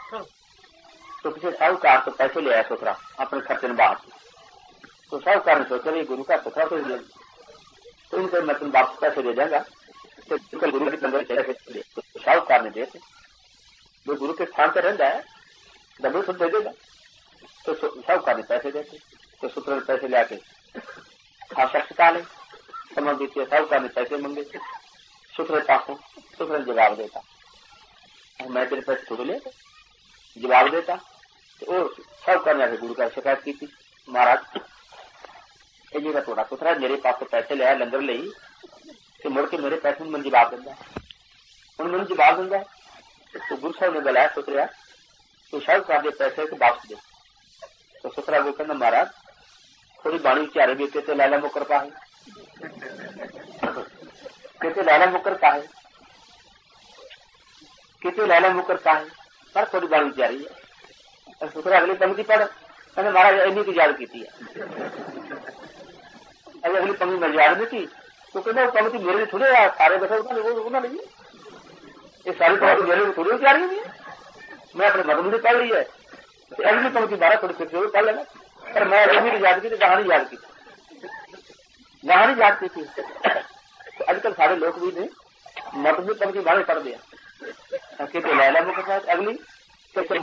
तो किसी साहूकार तो पैसे ले आया सुथरा अपने खर्चे में बाहर, तो साहूकार ने सोचा ये गुरु का सुथरा तो दे, तो इनको मतलब वापस पैसे दे देगा, तो गुरु की लंगर तो साहूकार ने देते, जो गुरु के स्थान पर रहता है डबल सुध दे देगा, तो साहूकार ने पैसे देते, तो सूत्र ने पैसे ले आके शख्स का ले समझ दीजिए, साहूकार ने पैसे मांगे, सूत्र पासों सूत्र ने जवाब देता, मैं तेरे पैसे थोड़े ले जवाब देता, तो वो साहूकार ने आके गुरु का शिकायत की थी, महाराज ये जगह थोड़ा सूत्रा मेरे पास तो पैसे ले आया लंगर ले तो मुड़ के मेरे पैसे में जवाब देंगे, उन्होंने जवाब देंगे, तो गुरु साहब ने बुलाया सूत्रा तो साहूकार के पैसे को वापस दे, तो सूत्रा वो कहना महाराज थोड़ी बाणी चारे भी कहते लाला मुकर का है, कहते लाला मुकर का है, कहते लाला मुकर का है, पर थोड़ी बाणी जा रही है, सूत्रा अगली पंक्ति पढ़ मैंने महाराज इन्हीं की याद की थी, अगर अगली पंक्ति में याद नहीं थी तो कहना वो पंक्ति मेरे लिए थोड़े सारे बैठे उतना नहीं, ये सारी पंक्ति मेरे लिए थोड़ी जा रही है, मैं अपने मधुमती पढ़ रही है, अगली पंक्ति बारह थोड़ी फिर पढ़ लेना, पर मैं अभी याद की थी, कहानी याद की थी, कहानी याद की थी। तो आजकल सारे लोग भी ने मधुमती पंक्ति बारह पढ़ दिया, कहते लैला मुख के साथ अगली में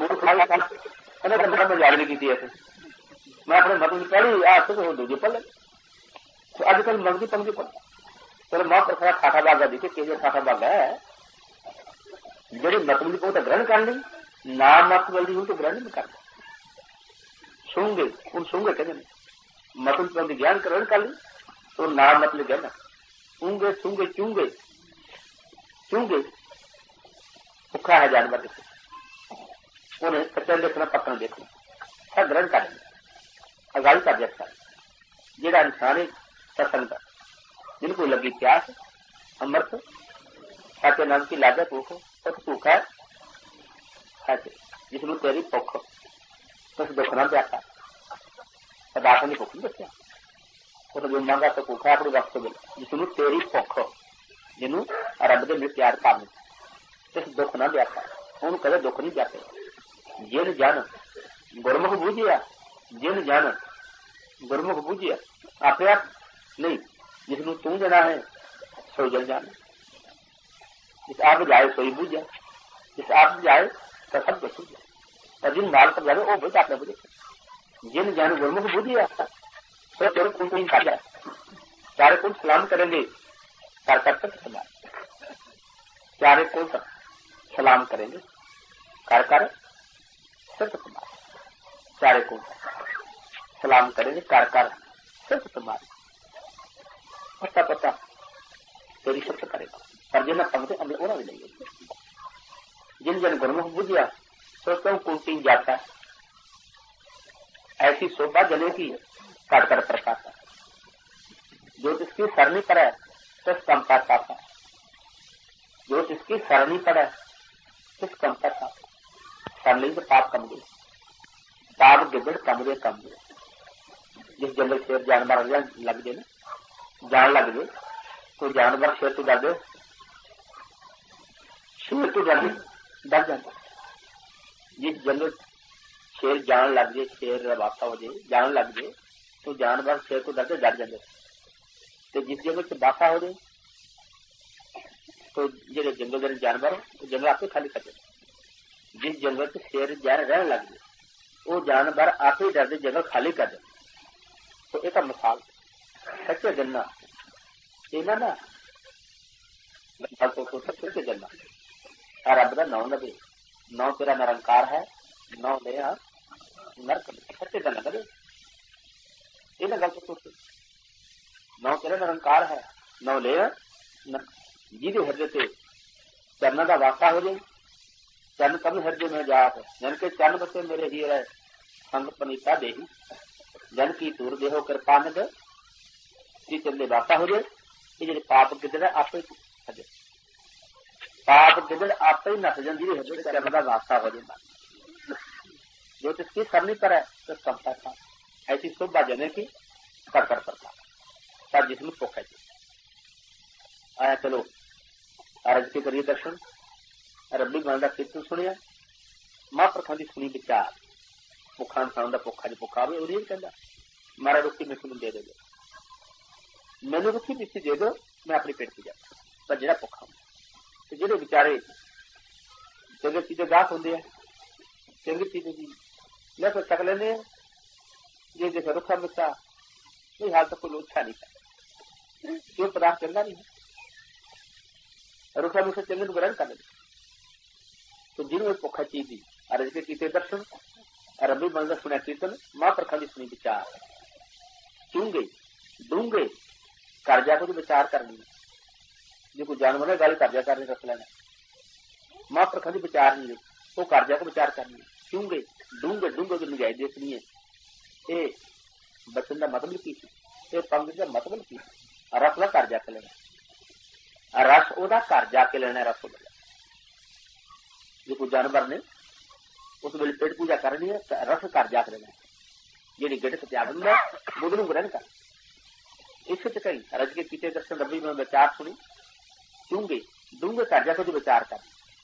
याद नहीं की थी ऐसे, मैं अपने मधुमती पढ़ी आज तो दूसरी पढ़ ले, तो आजकल मधुमती पंक्ति पढ़ चलो माँ पर खड़ा खाटा बागा दिखे के खाटा बागा है, जड़ी मतलबी को तो ग्रहण कर ली, ना मतलबी हूं तो ग्रहण नहीं करता, सूंगे उन सूंगे कहते मतलब ज्ञान ग्रहण कर ली तो ना मतलब ज्ञान ऊंगे सूंगे चूंगे चूंगे भुखा है जानवर देखे, उन्हें कच्चा देखना पक्का देखना सब ग्रहण कर लेंगे, अगाड़ी का जैसा जेड़ा इंसान सत्संग जिनको लगी प्यास अमृत खाते नाम की लागत भूख तो भूखा है खाते जिसमें तेरी भुख तो दुख ना जाता पदार्थ नहीं भुख नहीं बच्चा वो तो जो मांगा तो भूखा अपने वक्त मिले जिसमें तेरी भुख जिन्हों रब के लिए प्यार कर इस दुख ना जाता उन्होंने कदे दुख नहीं जाते, जिन जान गुरमुख बूझिया जिन जान गुरमुख बूझिया अपने आप नहीं, जिसनु तू जना है सो जन जाने, जिस आप जाए सोई बूझा, जिस आप जाए तो सब कुछ बूझा, और जिन माल पर जाए वो बुझ आपने बुझे, जिन जान गुरमुख बूझिया तो तेरे कुल को खा जाए, चारे कुल सलाम करेंगे कर कर तक सलाम, चारे कुल सलाम करेंगे कर कर सत कुमार, चारे कुल सलाम करेंगे कर कर सत कुमार, पता पता तेरी सत्य करेगा, पर जिन पंक्ति हमने ओरा भी नहीं, जिन जन गुरमुख बुझिया तो क्यों कुंती जाता ऐसी शोभा जले की काट कर प्रकाश, जो जिसकी सरनी पड़े तो कंपा पाता, जो जिसकी सरनी पड़े तो कंपा पाता, कर ली तो पाप कम गए, पाप गिदड़ कम गए कम गए। जिस जंगल शेर जानवर लग गए ना जान लग गए तो जानवर शेर तो डर गए, शेर तो डर डर जाता। जिस जंगल शेर जान लग गए, शेर वापा हो जाए जान लग गए तो जानवर शेर तो डर डर जाते। तो जिस जंगल से वापा हो जाए तो जो जंगल के जानवर जंगल आपे खाली कर देते। जिस जंगल से शेर जान रहने लग गए वो जानवर आप ही डरते जंगल खाली कर दे। तो एक मिसाल सच्चे गन्ना इन्हें ना तो सच्चे गन्ना रब का नौ लगे, नौ तेरा निरंकार है, नौ ले नरक सच्चे गन्ना लगे। इन्हें गल तो नौ तेरा निरंकार है, नौ ले जिहदे हृदय से चरण का वासा हो जाए, चरण कभी हृदय में जात जन के चरण बसे मेरे ही रहे संग पनीता देही, जन की दूर देहो कृपा निध की चले वासा हो जाए। ये जो पाप गिदड़ आपे हजे पाप गिदड़ आपे ही नस जाए, जिहदे हृदय चरण का वासा हो जाए। जो तिसकी सरनी करे तो समता था ऐसी शोभा जने की कर कर करता पर जिसमें भुख है। आया चलो अरज के करिए दर्शन, रब्बी गल का कीर्तन सुनिया, महापुरखों की सुनी विचार, भुखा इंसान का भुखा जो भुखा आवे वो कहता मारा रुखी मिट्टी में दे दो, मैनू रुखी मिट्टी दे दो मैं अपनी पेट की जा पर जो भुखा तो जो बेचारे चंगे चीजें गाहक होंगे चंगी चीजें की लेकर चक लेने जे जैसे रुखा मिट्टा नहीं हाल तक कोई अच्छा नहीं है क्यों पदार्थ चंगा नहीं है, रुखा मिट्टा चंगे को ग्रहण कर लेते। तो जिन्होंने भुखा चीज दी अरज के कीते दर्शन, रबी बन सुनिया कीर्तन, महापुरखों की सुनी विचार, चूंगे डूंगे कर जाकर विचार करनी, जो कोई जानवर है गल कर करने रख लेना, महापुरखों की विचार नहीं वो कर जाकर विचार करनी, चूंगे डूंगे डूंगे की निगाह देखनी है। ये बचन का मतलब की ये पंक्ति का मतलब की रस का कर जाके लेना, रस ओदा घर जाके लेना, रस जो कोई जानवर ने उस वे पेट पूजा करनी है रस घर जाके लेना, जी गिट त्याग होंगे बुध न ग्रहण कर। इस कई रज के पीते दर्शन रबी में विचार सुनी, चूंगे डूंगे घर जाके जो विचार कर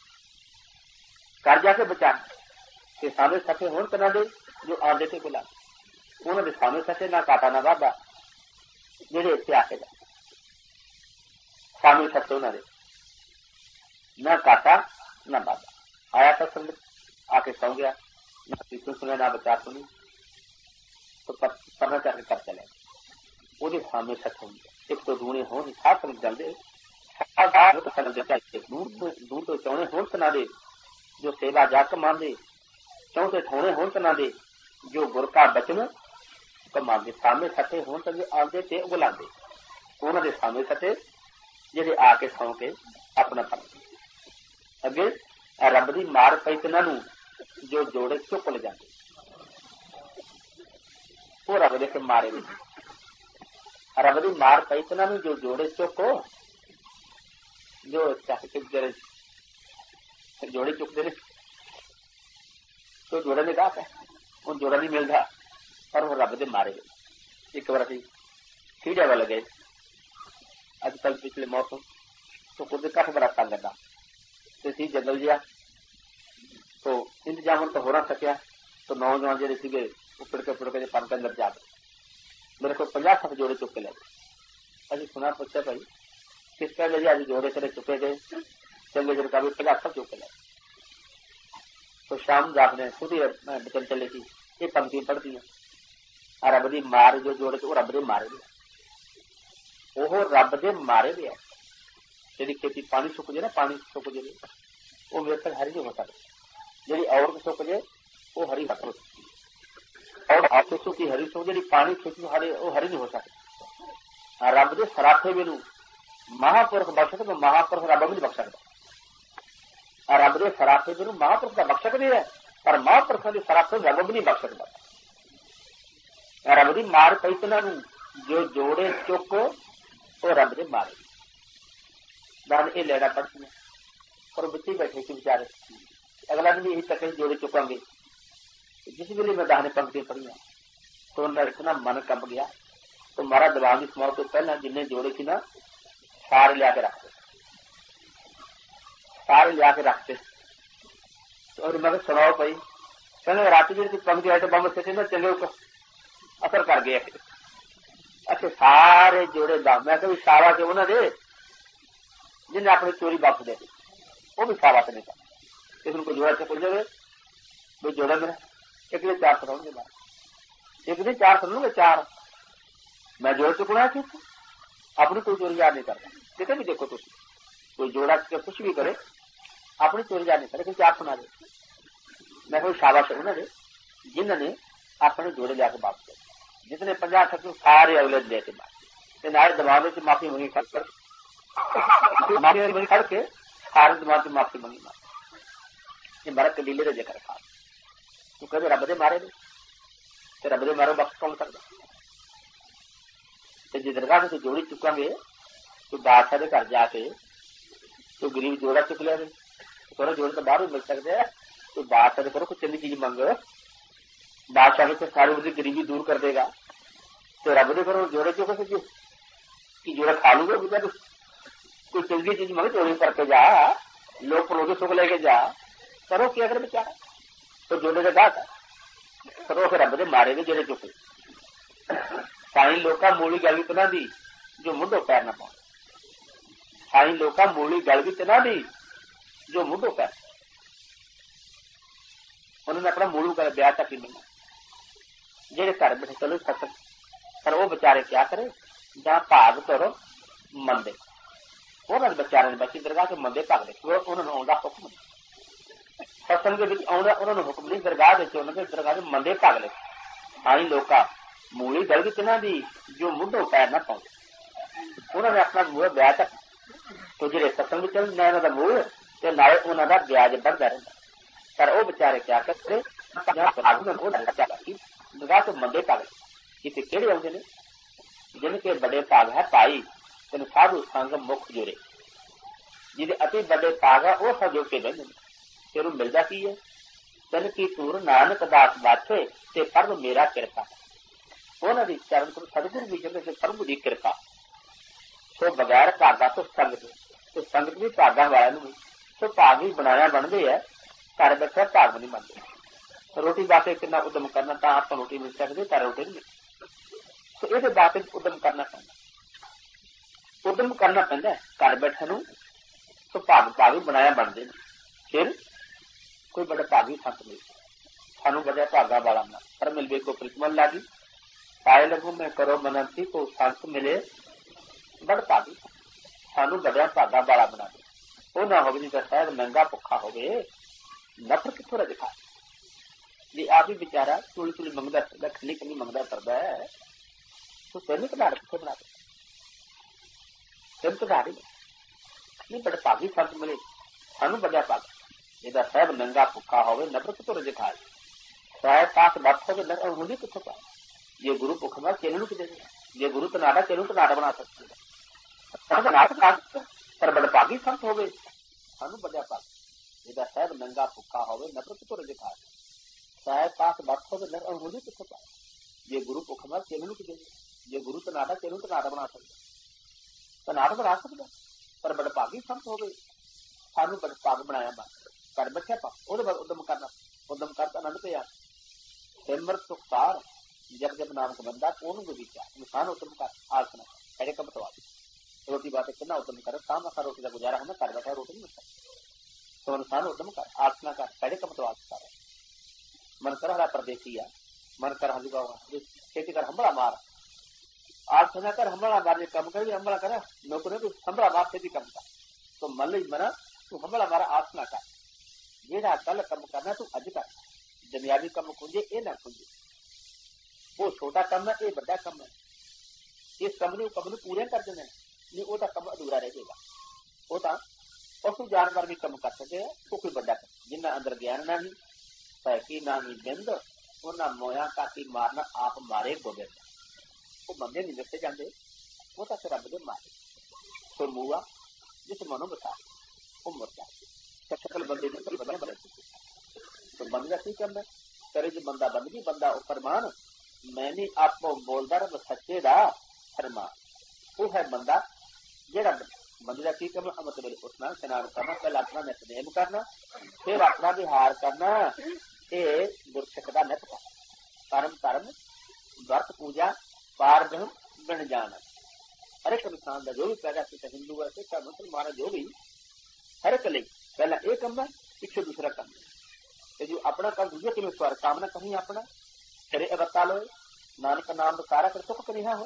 कर जाके विचार के सामने सके होन कना दे जो आदे के बुला उन्होंने सामने सके ना काटा ना वादा जेडे इतने आके जा सामने सके उन्होंने ना काटा ना वादा आया था संग आके सौ गया ना कीर्तन सुने ना विचार सुनी तो पढ़ना चाहे कर चले वो सामने सच होंगे एक तो दूने हो साफ समझ जल दे दूर तो चौने होन सुना दे जो सेवा जा कमा दे, चौथे ठोने होन सुना दे जो गुर का बचन कमा दे, सामने सटे होन तो आते ते बुलाते उन्होंने सामने सटे जेडे आके सौ के अपना पढ़ अगे रब की मार पई तिन्हां जो जोड़े चुक ले जाते वो रब दे के मारे नहीं, रब की मार पई तिन्हां जो जोड़े चुको जो चाहे जोड़े चुकते तो जोड़े ने कहा वो जोड़ा नहीं मिलता पर वो रब दे मारे गए। एक बार अभी सीढ़िया वाल गए अजकल पिछले मौसम तो कुछ कख बड़ा तंग करता तो सी जंगल जहा तो इंतजाम तो हो ना सकिया तो नौजवान जो थे वो पिड़के पिड़के पन के अंदर जा मेरे को पचास सठ जोड़े चुक के ले गए। अभी सुना पूछा भाई किस तरह जी आज जोड़े करे चुके गए चंगे जन का भी पचास सठ चुक के ले। तो शाम जापने खुद ही बचन चले की ये पंक्ति पढ़ती है रब दी मार जो जोड़े वो रब दे मारे गए वो रब दे मारे गए जी खेती पानी सुक जाए ना पानी सुक जाए वो मेरे तक हरी नहीं हो सकती जी और सुक जाए वो हरी हो सकती और आप सुखी हरी सुख जी पानी सुखी हरी वो हरी नहीं हो सकती। रब दे सराखे मैनू महापुरख बख्श सकता महापुरख रब भी नहीं बख्श सकता, रब दे सराखे मैनू महापुरख का बख्श सकते है पर महापुरखों के सराखे रब भी नहीं बख्श सकता। रब की मार पई तिन्हां जो जोड़े चुको वो रब दे मारे दान ये लेना पड़ती है और बच्चे बैठे सी बेचारे अगला दिन यही तक जोड़े चुकांगे। जिस वेले मैं दस ने पंक्तियां पढ़िया तो उनका इतना मन कंब गया तो महाराज दीवान की समाप्त तो पहला जिन्हें जोड़े थी ना सारे लिया के रखते सारे लिया के रखते और मैं सुनाओ भाई कहने रात जी पंक्ति आए तो बम से ना चंगे असर कर गए। अच्छा सारे जोड़े दम मैं कभी सावा के उन्होंने जिन्हें अपनी चोरी वापस दे दी वो भी सावा से नहीं था। किसी को जोड़ा से पूछ जाए भाई जोड़ा मेरा एक दिन चार सुनाओगे बात एक दिन चार सुनोगे चार मैं जोड़ चुकना है अपनी कोई चोरी याद नहीं करता। कितने भी देखो तुम कोई जोड़ा कुछ भी करे अपनी चोरी याद नहीं करे लेकिन चार सुना दे मैं कोई शाबाश उन्होंने जिन्होंने अपने जोड़े लिया के वापस दे जितने पंजाब तक सारे अगले दे के बाद नारे दबाव से माफी मंगी खड़ कर माफी मंगी खड़ के सारे दिमाग की माफी मंगी मार ये मरद के लीले का जिक्र खा तू कभी रब दे मारे दे रब दे मारो बख्श कौन सकता जिस दरगाह से जोड़ी चुकांगे तो बादशाह के घर जाके तो गरीब जोड़ा चुक लिया थोड़ा जोड़े तो बाहर मिल सकते हैं तो बादशाह करो कुछ चंगी चीज मंगो बादशाह से सारी उसकी गरीबी दूर कर देगा तो रब दे करो जोड़े चुके से कि जोड़ा खा लूंगा बेचारे कोई चंगी चीज मंगे चोरी करके जा लोग परोगे सुख लेके जा करो क्या अगर बेचारा तो जोड़े का गाता करो फिर रब दे मारे गए जोड़े चुके साई लोका मूली गल भी तना दी जो मुंडो पैर न पाओ साई लोका मूली गल भी तना दी जो मुंडो पैर उन्होंने अपना मूलू का ब्याह तक ही मिलना जेडे घर बैठे चलो सत्संग पर वो बेचारे क्या करे जहां भाग करो मंदे उन्होंने बेचारे ने बची दरगाह के मंदे भाग देखो उन्होंने आउंदा हुक्म सत्संग के विच आउंदा उन्होंने हुक्म नहीं दरगाह दे उन्होंने दरगाह के मंदे भाग ले साई लोका मूली गल भी तिना दी जो मुंडो पैर न पाओ उन्होंने अपना मूह ब्याह तक तो जेडे सत्संग चल ना इन्हों का मूह ते नाले उन्हों का ब्याज बढ़ता रहता पर वो बेचारे क्या करते दरगाह तो मंदे भाग कितने केड़े आते ने जिनके बड़े भाग है पाई तेन साधु संग मुख जोड़े जिदे अति बड़े भाग है वह सब जोड़ के बहते तेरू मिलता की है तेन की तूर नानक दास बाछे ते परम मेरा कृपा उन्होंने चरण को सतगुरु भी कहते थे प्रभु की कृपा सो बगैर भागा तो संगत तो संगत भी भागा वाले तो भाग भी बनाया बनते है घर बैठे भाग नहीं बनते रोटी वास्ते कितना उद्यम करना तो आप रोटी मिल सकते पर रोटी नहीं तो ये वास्ते उद्यम करना पैदा उद्यम करना पैदा घर बैठे न तो भाग भाग भी बनाया बनते फिर कोई बड़ा भागी संत मिल सानू बड़ा भागा वाला मिला पर मिलवे को प्रितमन लागी पाए लगू मैं करो मनंती को संत मिले बड़ भागी सानू बड़ा भागा वाला बना दे वो ना हो शायद महंगा भुखा हो नफर कितों रहा दिखा जी आप ही बेचारा चूली चूली मंगता फिरदा खली खली मंगता फिरदा है तो तेन कधार कितों बना दे तेन कधार ही नहीं बड़े भागी संत मिले सानू बड़ा भाग जिहदा शायद महंगा भुखा हो नफर कितों रहा दिखा शायद पास बत हो होंगी कितों पाए ये गुरु भुख में चेनू कि जे गुरु तनाडा चेनू तनाडा बना सकते नाटक पर बड़े भागी संत हो गए सानू बड़ा भाग जिहदा शायद महंगा भुखा हो नफर कितों रहा दिखा शायद पास बत हो होंगी कितों पाए ये गुरु भुख में चेनू कि जे गुरु तनाडा चेनू तनाडा बना सकते तनाडा बना सकता पर बड़े भागी संत हो गए सानू बड़े भाग बनाया बस कर बैठे पा ਉਹਦੇ ਬਾਅਦ उद्यम करना उद्यम करता आनंद पे आ सिमरत सुखसार जब जब नानक बंदा ਉਹਨੂੰ भी विचार इंसान उद्यम कर आसना ऐसे कब तो रोटी बात कितना उद्यम करे काम का रोटी का गुजारा होना कर बैठा रोटी नहीं मिलता तो इंसान उद्यम कर आसना कर पहले कब तो आसता है मन कर हरा परदेसी है मन कर हजूगा खेती कर हमला मार आसना कर हमला मार कम कर हमला कर नौकरी तो हमला मार खेती कम कर तो मन ही मना तू हमला मारा आसना कर जेड़ा कल कम करना तू अज कर दुनियावी कम खुंजे ये ना खुंजे वो छोटा कम है ये बड़ा कम है इस कम ने कम पूरे कर देना नहीं वो कम अधूरा रह जाएगा वो पशु जानवर भी कम कर सके तो कोई बड़ा कम जिन्ना अंदर ज्ञान ना ही पैकी ना ही बिंद उन्ना मोया काकी मारना आप मारे गोबिंद वो बंदे नहीं दसे जाते वो तो रब दे मारे तो मुआ जिस मनो बता वो मुरता शकल बंदे की बदल बदल तो बंदा की करना करे जो बंदा बंदगी बंदा फरमान मैंने आपको बोलदा रब सच्चे दा फरमान वो है बंदा जेड़ा बंदे का की करना मतलब उठना स्नान करना पहले अपना नितनेम करना फिर अपना विहार करना ये गुरसिख का नित कर्म कर्म व्रत पूजा पार ब्रह्म बन जाना हर एक इंसान का जो भी पैदा किया हिंदू है सिख है मुसलमान है जो भी हर एक लिए पहला एक कम है पिछले दूसरा कम है जो अपना कम दूसरे के स्वर कामना कहीं अपना फिर बता लो नानक नाम सारा कर सुख करी हो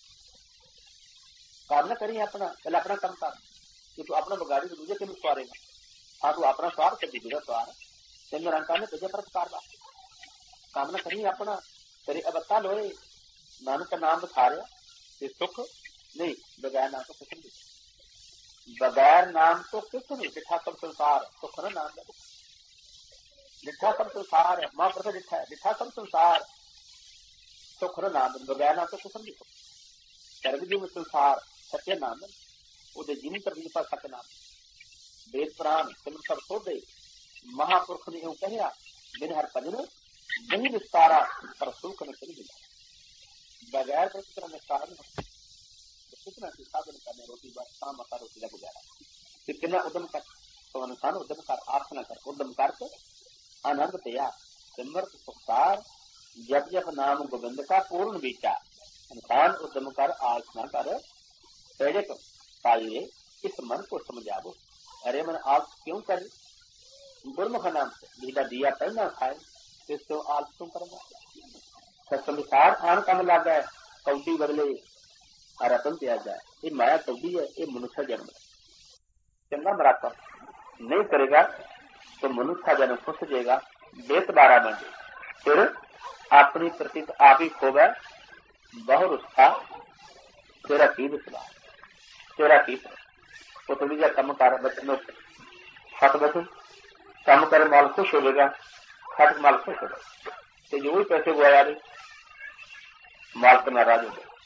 कामना करी अपना पहले अपना कम कर कि तू अपना बगाड़ी तो दूसरे के स्वारेगा हाँ तू अपना स्वार कर दूसरा स्वार तेन रंका ने तुझे परस्कार कामना करी अपना फिर बता लो नानक नाम बता रहा सुख नहीं बगैर नाम तो कुछ नहीं बगैर नाम तो कुछ नहीं डिठा सब संसार सुख न नाम डिठा सब संसार है मां प्रथा डिठा है डिठा सब संसार सुख न नाम बगैर नाम तो कुछ नहीं सर्व जीव संसार सत्य नाम ਉਹਦੇ ਜੀਵਨ ਤਰਬੀਤ ਪਰ ਸੱਚ ਨਾਮ ਵੇਦ ਪ੍ਰਾਨ ਸਿਮਰ ਸਭ ਸੋਧੇ महापुरुष ने यूं कहा बिन हर भजन नहीं विस्तारा पर सुख न चल गया बगैर प्रति निस्तार कितना साधन करने रोटी बात काम आता रोटी का गुजारा कितना उद्यम कर तो इंसान उद्यम कर आसना कर उद्यम करके आनंद तैयार सिमरत सुखसार जब जब नाम गोविंद का पूर्ण विचार इंसान उद्यम कर आसना कर प्रेरक पाइए इस मन को समझावो अरे मन आप क्यों कर गुरमुख नाम से जिसका दिया पहना खाए इसको आलस क्यों करना संसार आन कम लग गए कौडी बदले रतन दिया जाए ये माया कौडी है ये मनुष्य जन्म चंगा मराकर नहीं करेगा तो मनुष्य जन्म खुश जाएगा बेतबारा बन जाए फिर अपनी प्रतीत आप ही खोवे बहु रुस्ता तेरा की विश्वास तेरा की तो तुम कम कर बचन हट बचन कम कर माल खुश हो जाएगा खट माल खुश हो जाएगा तो जो भी पैसे गुआया नहीं माल का नाराज हो गया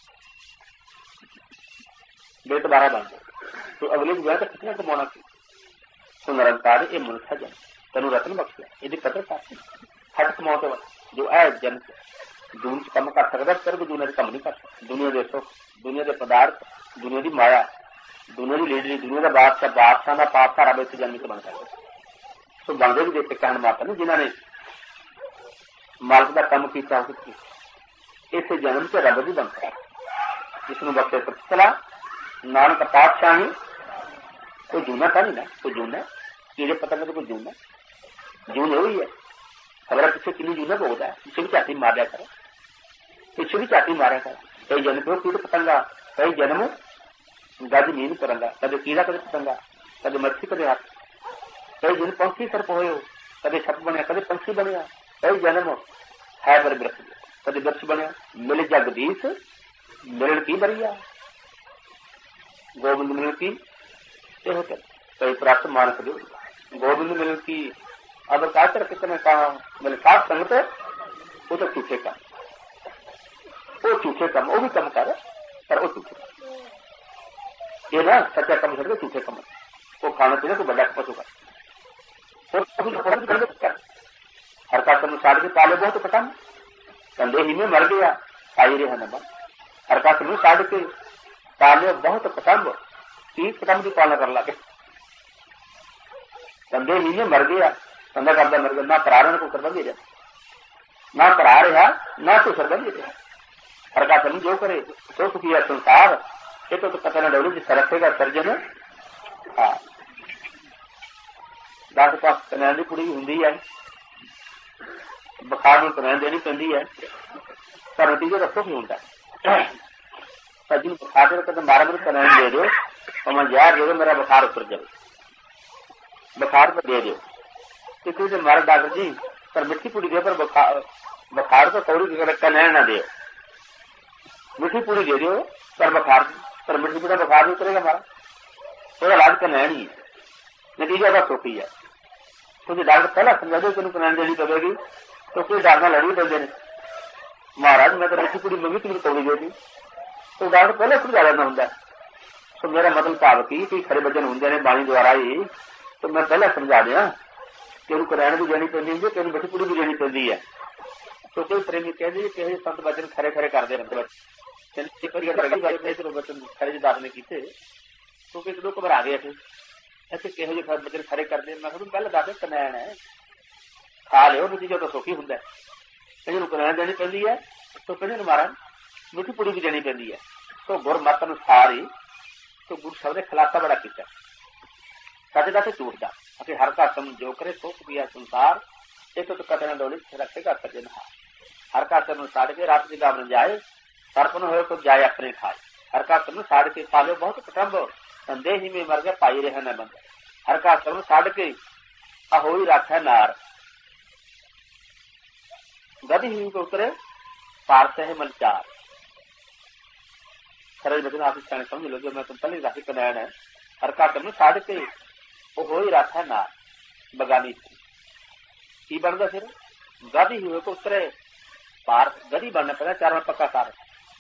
बेतबारा बन गया तो अगले गुआ तो कितना कमाना की तो निरंकार ये मनुष्य जन तेन रतन बख्श यदि कदर कर हट कमाओ तो जो है जन दून च कम कर सकता सिर्फ दुनिया के कम नहीं कर सकता दुनिया के सुख दुनिया के पदार्थ दुनिया की माया दुनिया की लीडरी दुनिया का बादशाह बादशाह का पाप सारा बेच जन्म से बन सकता तो बंदे भी देखे कहने माता ने जिन्होंने मालक का कम किया इस जन्म से रब भी बनता है जिसने बख्शे प्रतिष्ठा नानक पातशाही कोई जूना था नहीं ना कोई जूना कीड़े पतंग तो कोई जूना जून यही है खबर पिछले किन्नी जूना बोलता है पिछले भी चाटी मार करे पिछले भी चाटी मारा कर कई जन्म को कीड़े पतंगा कई जन्म गज नींद करंगा कदे कीड़ा कदे पतंगा कदे मच्छी कदे हाथ कई जन्म पंछी सर्प हो कदे छप बनया कदे पंछी बनया कई जन्म है बर वृक्ष कदे वृक्ष बनया मिल जगदीश मिलन की बरिया गोविंद मिलन की कई प्राप्त मानक दो गोविंद मिलन की अब कातर कितने कहा मिल सात संगत वो तो चूखे कम वो चूखे कम वो भी कम कर पर वो चूखे ये ना सच्चा कम करके चूखे कम वो खाना पीने को बड़ा पशु का हर का अनुसार के पाले बहुत पता कंधे ही में मर गया आई रहे नंबर हर का समूह साढ़ के पाले बहुत पसंद तीस पतंग की पालना कर लगे कंधे ही में मर गया कंधा करता मर गया ना प्रारण को कर बंदी ना करा रहा ना तो सरबंदी रहा हर का समूह जो करे तो सुखी है संसार ये तो पता न डोली जिस रखेगा सर्जन हाँ दस पास कनैन की कुड़ी होंगी है बुखार में कनैन देनी पैंती है पर नतीजा रखो की होता है जिन बुखार से कहते मारा मेरे कनैन दे दो और मैं जहर दे दो मेरा बुखार उतर जाए बुखार पर दे दो तो किसी मारा डॉक्टर जी पर मिट्टी पूरी दे पर बुखार बुखार तो कौड़ी कनैन ना दे मिट्टी पूरी दे दो पर बुखार पर मिट्टी पूरा बुखार नहीं उतरेगा हमारा तो इलाज कनैन ही नतीजा का सोखी है क्योंकि डॉक्टर पहला समझा दो कि कनैन देनी पड़ेगी तो कोई डॉक्टर लड़ी पड़ते हैं महाराज मैं तो मिट्टी पूरी मंगी तुम कौड़ी दे दी तो डॉक्टर पहले समझा लेना होंगे तो मेरा मतलब भाव की कि खरे वजन होंगे ने बाणी द्वारा ही तो मैं पहले समझा दिया कि उनको करैन भी देनी पैंदी है, कि मिठी कुड़ी भी देनी पैंदी है। तो कोई प्रेमी कहते कि संत बचन खरे खरे करते रहते बचन खरे दाद ने किए। तो एक दो घबरा गए थे, ऐसे किहो ਜਿਹੇ बचन खरे करते। मैं कहूँ पहले दस करैन है खा लियो भी जो तो सौखी होंगे, कहने करैन देनी पैंदी है। तो कहने महाराज मिठी कुड़ी भी देनी पैंदी है। तो गुरमत अनुसार ही तो गुरु ਸਾਹਿਬ ने खुलासा बड़ा किया सच का झूठ का। हर का तुम जो करे सो किया संसार, एक तो कटे न डोली रखेगा सजे नहार। हर का तुम साड़ के रात जगा बन जाए, सर्पन हो तो जाए अपने खाए। हर का तुम साड़ के पालो बहुत कुटुंब, संदेह ही में मर गए पाई रहे न बंद। हर का तुम साड़ के अहोई राखा नार, गति ही को उतरे पार से मलचार। सरल बचन आप इसका समझ लो, जो मैं तुम पहले राशि करैन है। हर का तुम साड़ के हो ही राखा नार, बगानी थी की बनता फिर गदी ही हो तो उतरे पार। गदी बनना पड़ा चार में पक्का तार,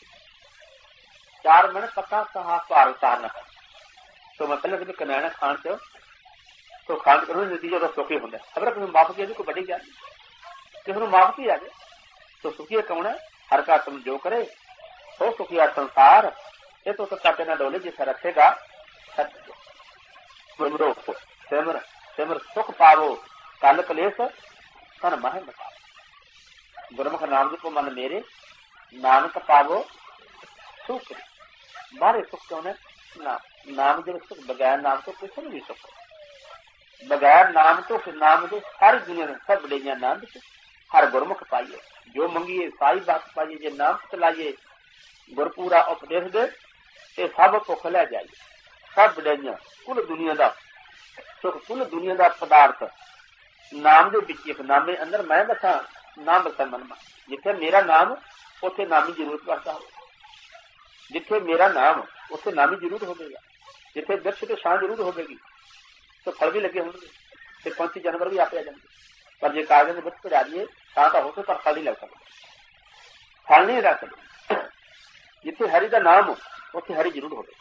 चार में पक्का कहा पार उतारना। तो मैं पहले तुम्हें करैन खान से तो खान करो नतीजा तो सुखी होंगे। अगर तुम्हें माफ किया कोई बड़ी गल, किसी माफ किया जाए तो सुखी कौन है। हर का तुम जो करे तो सुखिया संसार, ये तो कटे न डोले जिसे रखेगा सत्य। सिमर सिमर सुख पावो कल कलेश तन मह मचाओ। गुरमुख नाम को मन मेरे नानक पावो सुख। बारे सुख क्यों है नाम, नाम जब सुख बगैर नाम तो किसी नहीं सुख। बगैर नाम तो नाम जो सारी दुनिया में सब बड़े नाम हर गुरमुख पाइए। जो मंगिए साई बात पाइए, जे नाम चलाइए गुरपूरा उपदेश दे ते सब भुख लै जाइए। सब बड़ाइया कुल दुनिया का सुख, कुल दुनिया का पदार्थ नाम दे विच। एक नामे अंदर मैं बसा, नाम बसा मन में। जिथे मेरा नाम उथे नामी जरूरत करता हो, जिथे मेरा नाम उथे नामी जरूर होगा। जिथे दृश्य तो शान जरूर होगी, तो फल भी लगे होंगे, फिर पंछी जानवर भी आप आ जाएंगे। पर जो कागज में बच आ जाइए शान तो हो, पर फल नहीं लग सकता, फल नहीं रह सकते। जिथे हरि का नाम हो उथे हरि जरूर होगा,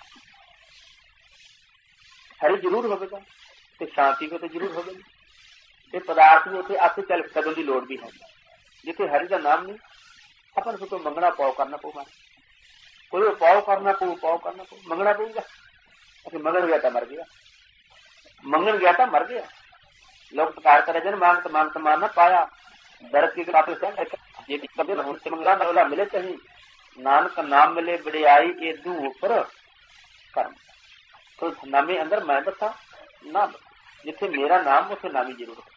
हरि जरूर होगा, तो शांति को तो जरूर होगी। ये पदार्थ भी उसे आपसे चल कदम की लोड़ भी है। जिथे हरि का नाम नहीं, अपन को तो मंगना पाओ करना पऊगा। कोई उपाव करना पऊ, उपाव करना पऊ, मंगना पऊगा। अच्छा मंगन गया था मर गया, मंगन गया था मर गया। लोग प्रकार करे जन मांगत मांगत मान न पाया, दर्द की बातें से कभी मंगा नौला मिले कहीं। नानक नाम मिले बड़ियाई ए दू ऊपर कर्म। तो नामे अंदर मैं बता नाम, जिथे मेरा नाम उसे नामी जरूर हो,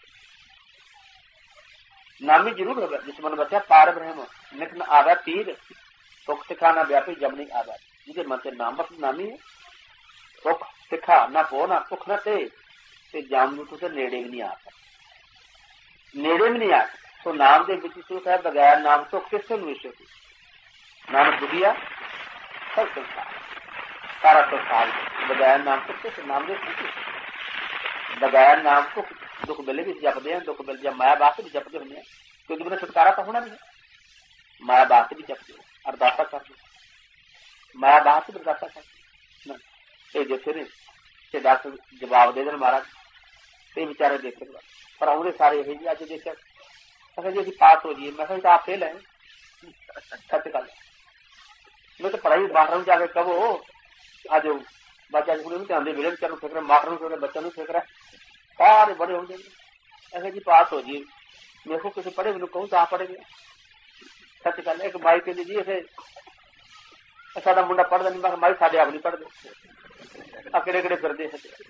नामी जरूर होगा। जिस मन बचा पार ब्रह्म निक न आवा तीर, सुख सिखा ना व्यापी जब नहीं आवा। जिसे मन से नाम बस नामी है, सुख सिखा ना पो ना सुख न ते, ते जाम तुझे नेड़े भी नहीं आता, नेड़े भी नहीं आता। तो नाम के विच सुख है, बगैर नाम तो किस विषय नाम दुखिया सब संसार सारा संसार बगैर नाम तो किस नाम दे। बगैर नाम को दुख मिले भी जपते हैं, दुख मिल जब माया बात भी जपते होंगे, क्योंकि मैंने छुटकारा तो होना नहीं। माया बात भी जपते अरदासा करते, माया बात भी अरदासा करते। जैसे ने दस जवाब दे दें महाराज, तो बेचारे देखे पर आने सारे यही जी अज देखे मैं जी अभी पास हो जाइए। मैं कहा आप फेल है, सच गल मैं तो पढ़ाई मास्टर जाके कहो आज बच्चा ध्यान दे, बेचारे फिक्र मास्टर फिक्र बच्चों फिक्र है, सारे बड़े हो जाएंगे। ऐसे जी पास हो जाइए, मेरे को किसी पढ़े मैंने कहूँ तो आप पढ़े गए। सच गल एक माई कहती जी इसे साडा मुंडा पढ़दा नहीं, मैं माई साडे आप नहीं पढ़ते, आ किहड़े किहड़े फिरदे।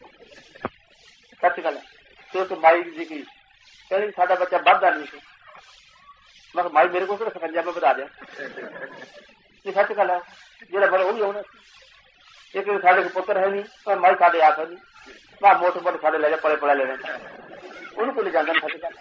सच गल है। तो माई जी की कहती साडा बच्चा बढ़दा नहीं सी, मैं माई मेरे को सकंजा में बता दिया। ये सच गल है, जो बड़े वही होना। एक साढ़े पुत्र है नहीं, पर माई साढ़े आप है नहीं, मैं मोटे मोटे साढ़े ले जा पड़े पड़ा लेने उनको ले जाना। सच गल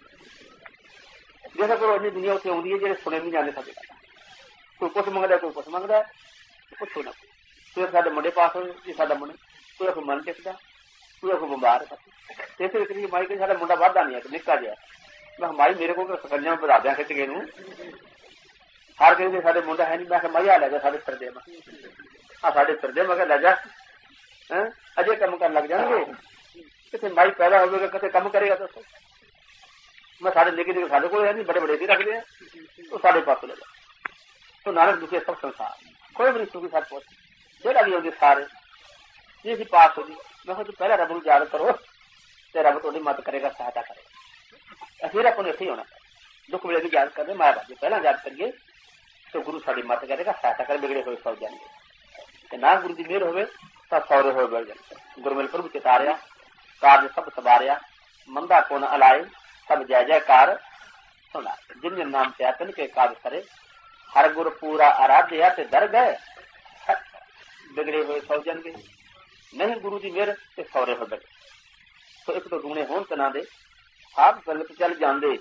जैसा कोई अपनी दुनिया उत्थे आउंदी है जेह्ड़े सुने नहीं जाने। सच गल कोई कुछ मंगदा, कोई कुछ मंगदा, पुछो ना। कोई साडे मुंडे पास हो जी, साडा मुंडा कोई आखो मन टिकदा, कोई आखो बमार है। इस करिए माई कही साडा मुंडा बढ़दा नहीं है, निक्का जिहा। मैं माई मेरे को सकंजा में बता दिया खिच के नूं। हर कहीं साडे मुंडा है नहीं, मैं माई आ लै जा साडे फिरदे, आ साडे फिरदे, मैं लै जा अजे कम कर लग जाएंगे। कितने माई पैदा होगा, कितने कम करेगा दोस्तों। मैं साढ़े निके निके साढ़े को नहीं, बड़े बड़े भी रखते हैं तो साढ़े पास ले जाओ। तो नानक दुखे सब संसार कोई भी नहीं सुखी साथ पहुंच जेड़ा भी होगी सारे ये भी पास होगी। मैं कहूँ पहले रब को याद करो तो रब थोड़ी मदद करेगा, सहायता करेगा। फिर अपन इत्थे होना दुख वेले भी याद करते माया बाजी पहला याद करिए तो गुरु साड़ी मदद करेगा, सहायता करे, बिगड़े हुए सौ जाएंगे। ना गुरु की मेहर होवे तो सौरे हो बढ़ जाए। गुरु मेल प्रभु चितारिया कार्य सब सवारिया, मंदा को न अलाए सब जय जयकार सुना। जिन जिन नाम से तिन के कार्य करे, हर गुरु पूरा आराध्य ते डर गए, बिगड़े हुए सौ जाएंगे। नहीं गुरु की मेहर ते सौरे हो बैठे। तो एक तो दूने होन तना दे आप संगत चल जाते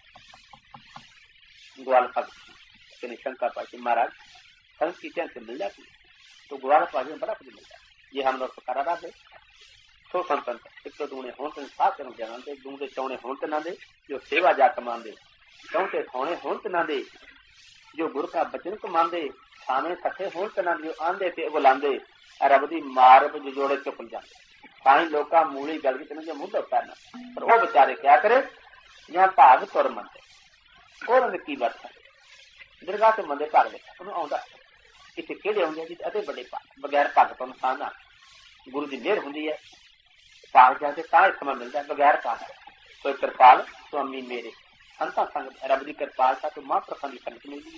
ग्वाल पाजी शंका पाजी महाराज संत की चैन से मिल जाती तो ग्वाल पाजी में बड़ा कुछ मिलता है। ये हम लोग करा रहा थे सो संतन एक तो दूने होन तन साफ करना जानते दूसरे चौने होन तना दे जो सेवा जा कमांदे, चौथे थोने होन तना दे जो गुरु का बचन कमांदे, थाने सखे होन तना जो आंदे ते बुलांदे, रब दी मार जो जोड़े चुप जाते। साई लोका मूली गल के जो मुंह होता है पर वो बेचारे क्या करे यहाँ भाग तुर मनते और की बात है दरगाह से मंदे भाग देखा उन्होंने आता इतने केड़े होंगे जी अते बड़े भाग बगैर भाग तो इंसान आ गुरु की मेहर होंगी है भाग जाके ता समय मिलता है बगैर भाग कोई कृपाल स्वामी मेरे संता संगत रब की कृपालता तो महापुरखों की संगत मिलती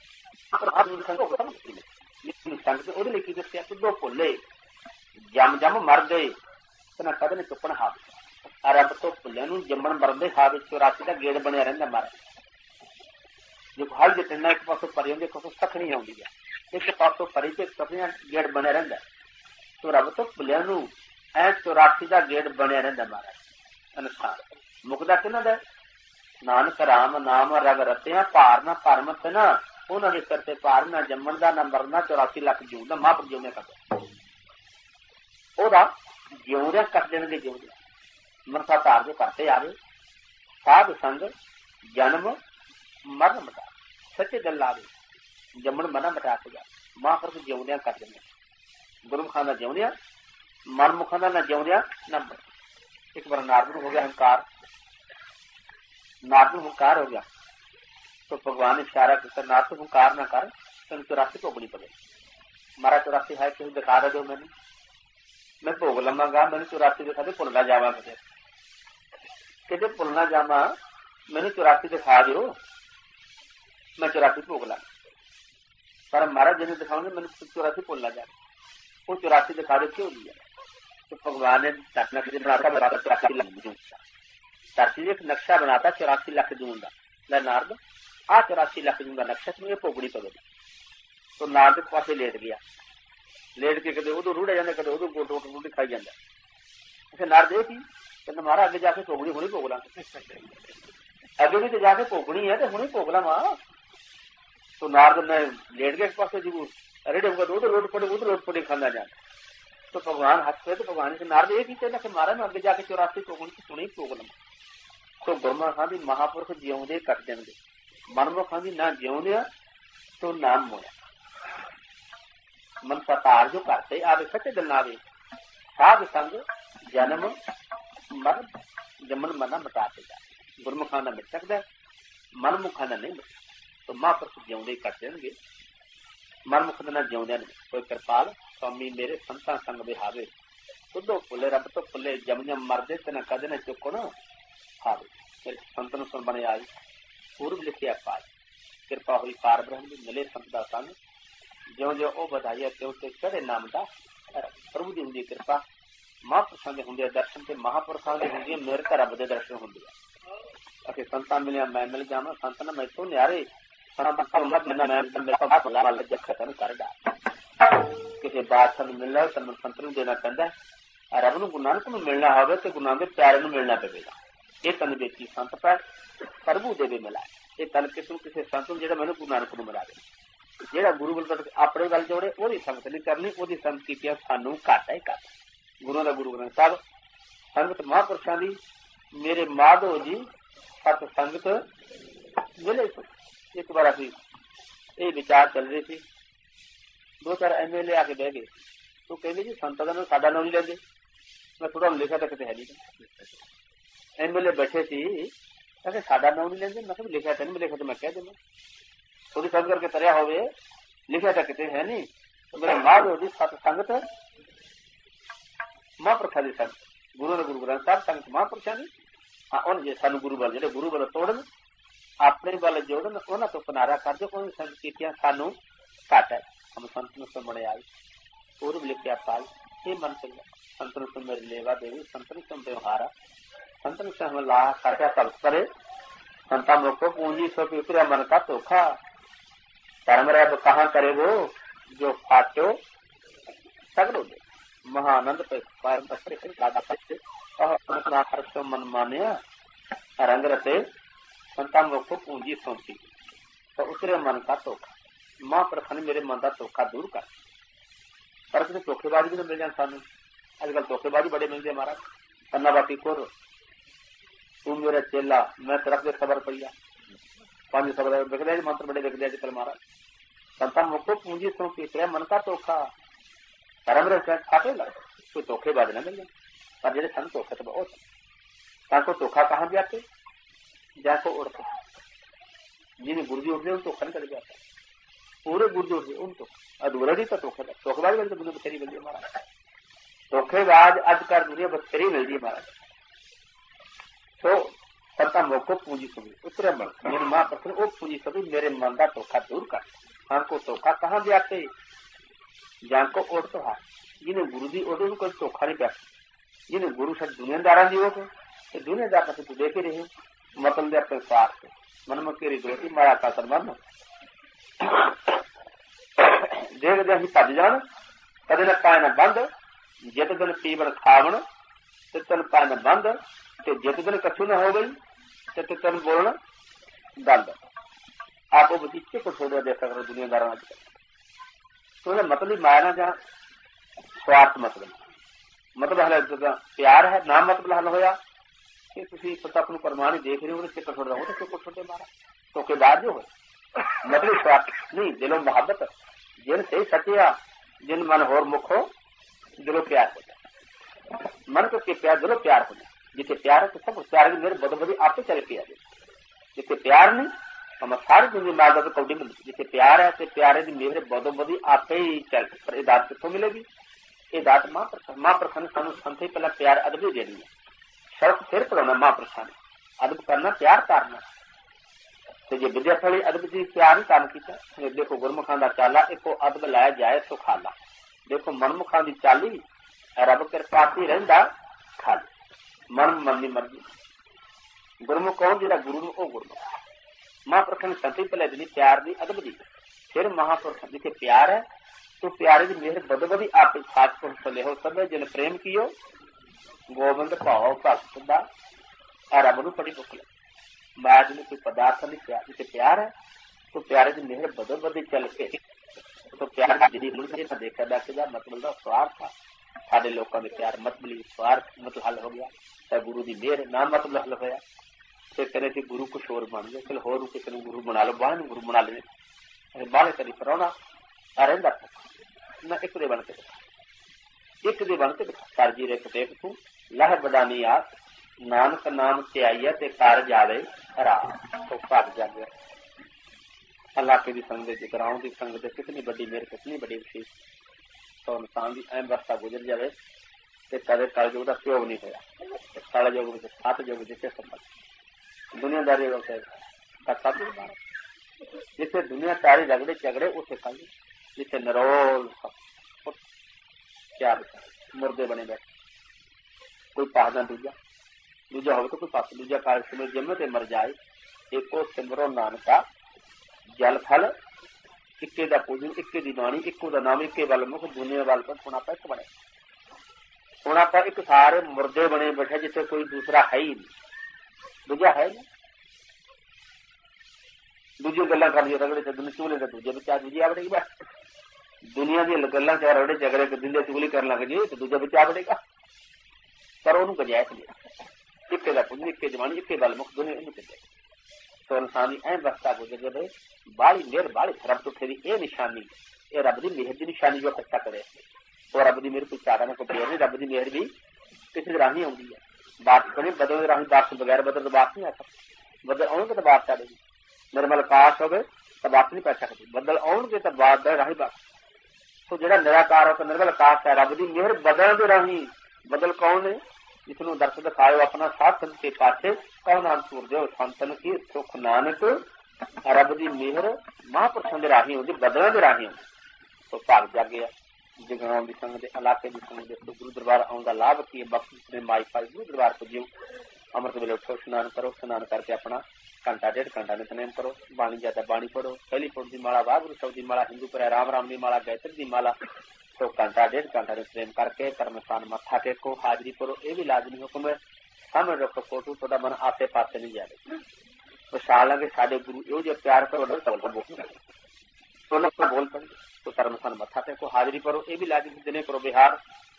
है। संगत वो लिखी दसिया कि दो भुले जम जम मर गए ना कद ने चुपन हाव रब तो भुलिया जमन मरदे हाव चौरासी का गेड़ बनया रहा मर जो हल जितना एक पासों परी होंगे एक पासों सखनी आती है एक पासों परी से सखनिया गेड़ बनया रहा तो रब तो भुलिया ऐ चौरासी का गेड़ बनया रहा महाराज अनुसार मुकदा कि नानक राम नाम रग रत्या भार ना भरमत ना उन्होंने करते भार ना जमन का ना मरना चौरासी लख जून का महापुर जिउने करते ओदा जिउंदिया कर देंगे जिउंदिया मनसा धार जो करते आवे साध संग जन्म मरण मटा सच्चे गल आवे जमन मना मटा के जा महापुरुष जिउंदिया कर देंगे गुरमुखा का जिउंदिया मनमुखा का न जिउंदिया न मर। एक बार नारद हो गया अहंकार नारद अहंकार हो गया तो भगवान ने इशारा किया नारद अहंकार न कर तेन चौरासी भोगनी पड़े मारा चौरासी है कि दिखा दे दो मैंने मैं भोग लवांगा मैंने चौरासी दिखा दे भुलना जावा मुझे कहते भुलना जावा मैंने चौरासी दिखा दो मैं चौरासी भोग ला पर महाराज जिन्हें दिखाओगे मैंने चौरासी भुलना जा वो चौरासी दिखा दे क्यों लिया तो भगवान ने धरती एक नक्शा बनाता चौरासी लख जून का नारद आ चौरासी लख जून का नक्शा तुम्हें भोगनी पवेगी। तो नारद पासे लेट गया लेट के कदे उदो रूढ़ जाता कदे उदो गोट गोट रोटी खाई जाता अच्छा नारद ये की कहते महाराज अगे जाके भोगनी हुणी भोग ला अगे भी तो जाके भोगनी है तो हुणी भोग ला मां। तो नारद ने लेट गया एक पासे जी रेडे होगा तो उधर रोट पड़े उधर रोट पड़े खाना जाता तो भगवान हंस पे तो भगवान से नारद ये की कहना महाराज मैं अगे जाके चौरासी भोगनी सुनी भोग लवा। तो गुरमुखां दी महापुरुष जिउंदे कट जाणगे मनमुखां दी ना जिउंदे तो नाम मोया मनसा तार जो करते आवे सच्चे दिल आवे साध संग जन्म मर जमन मना मटाते जा गुरमुखां दा मिट सकदा मनमुखां दा नहीं मिट तो महापुरुष जिउंदे कट जाणगे मनमुख दा ना जिउंदे नहीं। कोई कृपाल स्वामी मेरे संतां संग बिहावे खुदो फुले रब तो फुले जम जम मरदे ते न कदे न चुकण हावे संतन सुन बने आई पूर्व लिखिया पाए कृपा हुई पार ब्रह्म दी मिले संत दा संग ज्यों ज्यों ओ बधाइया त्यों त्यों चढ़े नाम दा प्रभु दी हुंदी कृपा महापुरुषां दे हुंदे दर्शन ते महापुरुषां दे हुंदी मेरे ते रब दे दर्शन हुंदे असीं संतां मिलिया मैं मिल जावां संत ने मैथों न्यारे किसी बादशाह नूं मिलना तन संत नूं देना पैंदा रब नूं गुरु नानक नूं मिलना होवे ते गुरु नानक दे प्यारे नूं मिलना पवेगा। ये तन बेची संत पै प्रभु देवे मिलाए ये तन किसी किसी संत नूं जेड़ा मैनूं गुरु नानक नूं मिला दे जेड़ा गुरु गल अपने गल जोड़े ओदी संगत नहीं करनी ओदी संगत कीतियां सानूं घाटा ही घाटा गुरु दा गुरु ग्रंथ साहब संगत महापुरुषां दी मेरे माधो जी सत संगत मिले। एक बार अभी ये विचार चल रहे थे दो चार एम एल ए आके बह गए तो कहते जी संत का नाम साडा नाम नहीं लेंगे मैं थोड़ा लिखा तो कितने है नहीं। एम एल ए बैठे सी कहते साडा नाम नहीं लेंगे, मैं लिखा तो नहीं, लिखा तो मैं कह देना थोड़ी सर्च करके तरिया हो लिखा तो कितने है नहीं। तो मेरे माँ जो सत संगत महापुरखा की संगत गुरु ने गुरु ग्रंथ साहब संगत महापुरखा ने हाँ उन जे सानू गुरु बल जो गुरु बल तोड़न अपने बल जोड़न उन्होंने तो किनारा कर दो। उन संगत कीतियां सानू घट है हम संतन से बने आई पूर्व लिखिया पाल ये मन से संतन से मेरी लेवा देवी संतन से व्यवहारा संतन से हम ला खाचा तल्प करे संता मोको पूंजी सो पिपरा मन का धोखा धर्म रब कहाँ करे वो जो फाटो सगड़ो दे महानंद मन मानिया रंग रते संता मोको पूंजी सौंपी तो उतरे मन का धोखा मां प्रखन मेरे मन का धोखा दूर कर। पर किसी धोखेबाजी भी मिल जाए सानू अजकल धोखेबाजी बड़े मिलते महाराज कन्ना बाकी कोर तू मेरा चेला मैं तरफ से खबर पड़िया पांच खबर बिक दिया मंत्र बड़े बिक दिया अजकल महाराज संता मोको पूंजी सौंपी तेरा मन का धोखा धर्म रहे खाते लग कोई धोखेबाज न मिल जाए। पर जेडे सन धोखे तो बहुत को धोखा कहाँ भी आते जाको उड़ते जिन्हें गुरुजी उठते उन धोखा नहीं कर जाता पूरे गुरुजी उठते उन तो अधूरा ही तो धोखे धोखेबाज वाली तो दुनिया बथेरी मिलती है महाराज धोखेबाज अजकल दुनिया बथेरी मिलती है महाराज। तो संता मोको पूंजी सुनी उतरे मन मेरी माँ प्रश्न वो पूंजी सुनी मेरे मन का धोखा दूर कर। हमको धोखा कहाँ भी आते जाको उड़ तो हार जिन्हें गुरु जी उड़े कोई धोखा नहीं पाते जिन्हें गुरु से दुनियादारा जी हो तो दुनियादार का तू देखे रहे मतलब दे अपने स्वार्थ मन में केरी दोती मारा का सम्मान देख दे भज जान कदे न पाए न बंद जित दिन पीवन खावन तितन पाए न बंद ते जित दिन कछु न हो गई ते तितन बोलना दंद आप वो बच्चे को छोड़ दे सकते दुनियादारा तो मतलब माया ना जहाँ स्वार्थ मतलब मतलब हल प्यार है ना मतलब हल होया कि तुम प्रताप परमाणु देख रहे हो चक्कर छोड़ रहा हो तो छोटे मारा तो के बाद जो हो मतलब स्वार्थ नहीं दिलो मोहब्बत जिन से सचिया जिन मन होर मुख हो दिलो प्यार हो जाए मन को के प्यार दिलो प्यार हो जाए जिसे प्यार है तो सब प्यार की मेरे बदो बदी आपसे चल के आ जाए जिसे प्यार नहीं हम सारी दुनिया मार दो कौड़ी मिलती जिसे प्यार है तो प्यार है मेरे बदो बदी आपे ही चल पर इदात कितों मिलेगी इदात मां प्रसन्न मां प्रसन्न सानू संथे पहला प्यार अदब देनी है शर्त फिर पढ़ाना मां प्रसन्न अदब करना प्यार तारना तो जे विद्यार्थी अदब जी प्यार नहीं काम किया देखो गुरमुखां दा चाला एको अदब लाया जाए तो खाला देखो मनमुखां दी चाली रब कृपाती रहिंदा खाली मन मन दी मर्जी गुरमुख कौन जेड़ा गुरु नु ओ गुरमुख मां प्रसन्न संथे पहले दी प्यार दी अदब दी फिर महापुरुष जिसे प्यार है तो प्यारे की मेहर बदो बदी आप साथ पहुंच हो सब जिन प्रेम कियो गोविंद भाव भक्त रब नू बड़ी भुख लगी माया जी कोई पदार्थ नहीं प्यार जिसे प्यार है तो प्यारे की मेहर बदो बदी चल के तो प्यार जी देखा देखा मतलब स्वार्थ था साढ़े लोगों के प्यार मतलब स्वार्थ मतलब हल हो गया चाहे गुरु की मेहर ना मतलब हल होया फिर कहने की गुरु कुछ होर बन गए चलो होर किसी ने गुरु बना लो बाहर गुरु बना ले बाहर करी पराउना रहा ना एक दे बन के एक दे बन के कर जी रे देख तू लह बदानी आस नानक नाम से आइए ते कार जावे राह तो भाग जावे अल्लाह के दी संगत जिकराओं की संगत कितनी बड़ी मेहर कितनी बड़ी विशेष तो इंसान की अहम अवस्था गुजर जाए ते कदे कल जो दा प्योग नहीं होया कल योग विच सात योग जिसे संबंध दुनियादारी का सब जिसे दुनिया सारी रगड़े झगड़े उसे कल जिसे नरोल क्या मुर्दे बने बैठे कोई पाहदा दूजा दूजा हो तो कोई पास दूजा काल सिमर जमे ते मर जाए एको सिमरो नानका जल फल इक्के दा पूजन इक्के दी बाणी इक्को दा नाम इक्के वाल मुख दुनिया वाल पर होना पैक बने होना पर एक सारे मुर्दे बने बैठे जिसे कोई दूसरा है ही नहीं दूजा है नहीं दूजी गल्लां कर रगड़े ते दुनिया चूले ते दूजे बच्चा दूजी आवड़ेगी बस दुनिया दी गल्लां चाहे रगड़े झगड़े के दिले चुगली कर लग जी तो दूजा बच्चा आवड़ेगा पर ओनू गजायत नहीं इक्के दा पुंज इक्के जवानी इक्के बल मुख दुनिया इन चले तो इंसान दी अहम अवस्था गुजर जाए बाली मेहर बाली रब तो तेरी ये निशानी ये रब दी मेहर दी निशानी जो इकट्ठा करे तो रब दी मेहर कोई चाहता ना कोई प्यार नहीं रब दी मेहर भी ਕਿਸੇ ਦੇ ਰਾਹੀਂ ਆਉਂਦੀ ਹੈ। ਬਾਰਿਸ਼ ਬਣੇ ਬਦਲ ਦੇ ਰਾਹੀਂ, ਬਾਰਿਸ਼ ਬਗੈਰ ਬਦਲ ਤੋਂ ਬਾਰਿਸ਼ ਨਹੀਂ ਆ ਸਕਦੀ। ਬੱਦਲ ਆਉਣਗੇ ਤਾਂ ਬਾਰਿਸ਼ ਆਵੇਗੀ। ਨਿਰਮਲ ਆਕਾਸ਼ ਹੋਵੇ ਤਾਂ ਬਾਰਿਸ਼ ਨਹੀਂ ਪੈ ਸਕਦੀ। ਬੱਦਲ ਆਉਣਗੇ ਤਾਂ ਬਾਰਿਸ਼ ਦੇ ਰਾਹੀਂ ਬਾਰਿਸ਼। ਸੋ ਜਿਹੜਾ ਨਿਰਾਕਾਰ ਹੈ, ਨਿਰਮਲ ਆਕਾਸ਼ ਹੈ, ਰੱਬ ਦੀ ਮਿਹਰ ਬਦਲ ਦੇ ਰਾਹੀਂ। ਬਦਲ ਕੌਣ ਨੇ? ਜਿਸਨੂੰ ਦਰਸ ਦਿਖਾਇਓ ਆਪਣਾ ਸਾਧ ਸੰਤ ਕੇ ਪਾਸੇ, ਕਹੋ ਨਾਨਕ ਤੁਰ ਦਿਓ ਸੰਤਨ ਕੀ ਸੁਖ ਨਾਨਕ। ਰੱਬ ਦੀ ਮਿਹਰ ਮਹਾਂਪੁਰਸ਼ਾਂ ਦੇ ਰਾਹੀਂ ਹੁੰਦੀ, ਬਦਲਾਂ ਦੇ ਰਾਹੀਂ ਹੁੰਦੀ। ਸੋ ਭਾਗ ਜਾਗਿਆ ਜਗਰਾਉਂ ਦੀ ਸੰਗਤ ਦੇ ਇਲਾਕੇ ਦੀ ਸੰਗਤ ਦੇ ਗੁਰੂ ਦਰਬਾਰ ਆਉਣ ਦਾ ਲਾਭ ਕੀ ਹੈ? ਬਖਸ਼ ਨੇ ਮਾਈ ਪਾਈ ਗੁਰੂ ਦਰਬਾਰ ਪੁੱਜਿਓ। ਅੰਮ੍ਰਿਤ ਵੇਲੇ ਉੱਠੋ, ਇਸ਼ਨਾਨ ਕਰੋ, ਇਸ਼ਨਾਨ ਕਰਕੇ ਆਪਣਾ ਘੰਟਾ ਡੇਢ ਘੰਟਾ ਨਿਤਨੇਮ ਕਰੋ। ਬਾਣੀ ਜਿਆਦਾ ਬਾਣੀ ਪੜੋ। ਪਹਿਲੀ ਪੁਰ ਦੀ ਮਾਲਾ, ਵਾਹਿਗੁਰੂ ਸਾਹਿਬ ਦੀ ਮਾਲਾ, ਹਿੰਦੂ ਪਰ ਰਾਮ ਰਾਮ ਦੀ ਮਾਲਾ, ਗਾਇਤਰੀ ਦੀ ਮਾਲਾ। ਸੋ ਘੰਟਾ ਡੇਢ ਘੰਟਾ ਨਿਤਨੇਮ ਕਰਕੇ ਧਰਮ ਸਥਾਨ ਮੱਥਾ ਟੇਕੋ, ਹਾਜ਼ਰੀ ਕਰੋ। ਇਹ ਵੀ ਲਾਜ਼ਮੀ ਹੁਕਮ ਹੈ। ਸਾਹਮਣੇ ਰੱਖੋ ਫੋਟੋ, ਤੁਹਾਡਾ ਮਨ ਆਸੇ ਪਾਸੇ ਨਹੀਂ ਜਾਵੇ। ਵਿਸ਼ਾਲ ਹੈ ਕਿ ਸਾਡੇ ਗੁਰੂ ਇਹੋ ਜਿਹਾ ਪਿਆਰ ਕਰੋ, ਬੋਲ ਪੜੇ ਤੋ ਧਰਮ ਸਥਾਨ ਮੱਥਾ ਟੇਕੋ, ਹਾਜ਼ਰੀ ਕਰੋ। ਇਹ ਵੀ ਲਾਜ਼ਮੀ ਦਿਨੇ ਕਰੋ। ਬਿਹਾਰ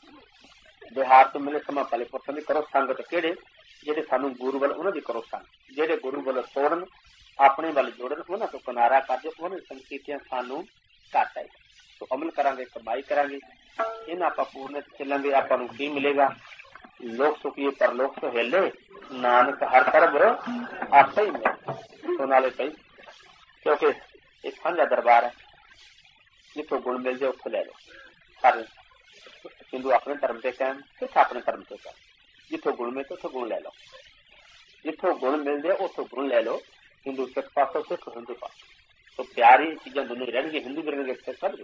ਬਿਹਾਰ ਤੋਂ ਮਿਲੇ ਸਮਾਂ ਪਹਿਲੇ ਪੁਰਸ਼ਾਂ ਦੀ ਕਰੋ ਸੰਗਤ। ਕਿਹੜੇ? ਜਿਹੜੇ ਸਾਨੂੰ ਗੁਰੂ ਵੱਲ, ਉਹਨਾਂ ਦੀ ਕਰੋ ਸੰਗਤ। ਜਿਹੜੇ ਗੁਰੂ ਵੱਲ ਤੋੜਨ, ਆਪਣੇ ਵੱਲ ਜੋੜਨ, ਉਹਨਾਂ ਤੋਂ ਕਿਨਾਰਾ ਕਰ ਦਿਓ। ਉਹਨਾਂ ਦੀ ਸੰਗਤੀਆਂ ਸਾਨੂੰ ਘੱਟ ਹੈ। ਸੋ ਅਮਲ ਕਰਾਂਗੇ, ਕਮਾਈ ਕਰਾਂਗੇ, ਇਹਨਾਂ ਆਪਾਂ ਪੂਰਨ ਚੱਲਾਂਗੇ। ਆਪਾਂ ਨੂੰ ਕੀ ਮਿਲੇਗਾ? ਲੋਕ ਸੁਖੀਏ ਪਰਲੋਕ ਸੁਹੇਲੇ, ਨਾਨਕ ਹਰ ਤਰਬ ਆਪੇ ਹੀ ਮਿਲੇ। ਸੋ ਨਾਲੇ ਪਈ, ਕਿਉਂਕਿ ਇਹ ਸਾਂਝਾ ਦਰਬਾਰ ਹੈ। ਜਿੱਥੋਂ ਗੁਣ ਮਿਲ ਜਾਏ ਉੱਥੋਂ ਲੈ ਲਓ। ਸਾਰੇ ਹਿੰਦੂ ਆਪਣੇ ਧਰਮ ਤੇ ਕਹਿਣ, ਸਿੱਖ ਆਪਣੇ ਧਰਮ ਤੇ ਕਹਿਣ। ਜਿੱਥੋਂ ਗੁਣ ਮਿਲੇ ਉੱਥੋਂ ਗੁਣ ਲੈ ਲਓ। ਜਿੱਥੋਂ ਗੁਣ ਮਿਲਦੇ ਉੱਥੋਂ ਗੁਣ ਲੈ ਲਓ। ਹਿੰਦੂ ਸਿੱਖ ਪਾਸੋਂ, ਸਿੱਖ ਹਿੰਦੂ ਪਾਸੋਂ। ਸੋ ਪਿਆਰੀ ਚੀਜ਼ਾਂ ਦੋਨੋਂ ਰਹਿਣਗੇ, ਹਿੰਦੂ ਵੀ ਰਹਿਣਗੇ, ਸਿੱਖ ਸਭ।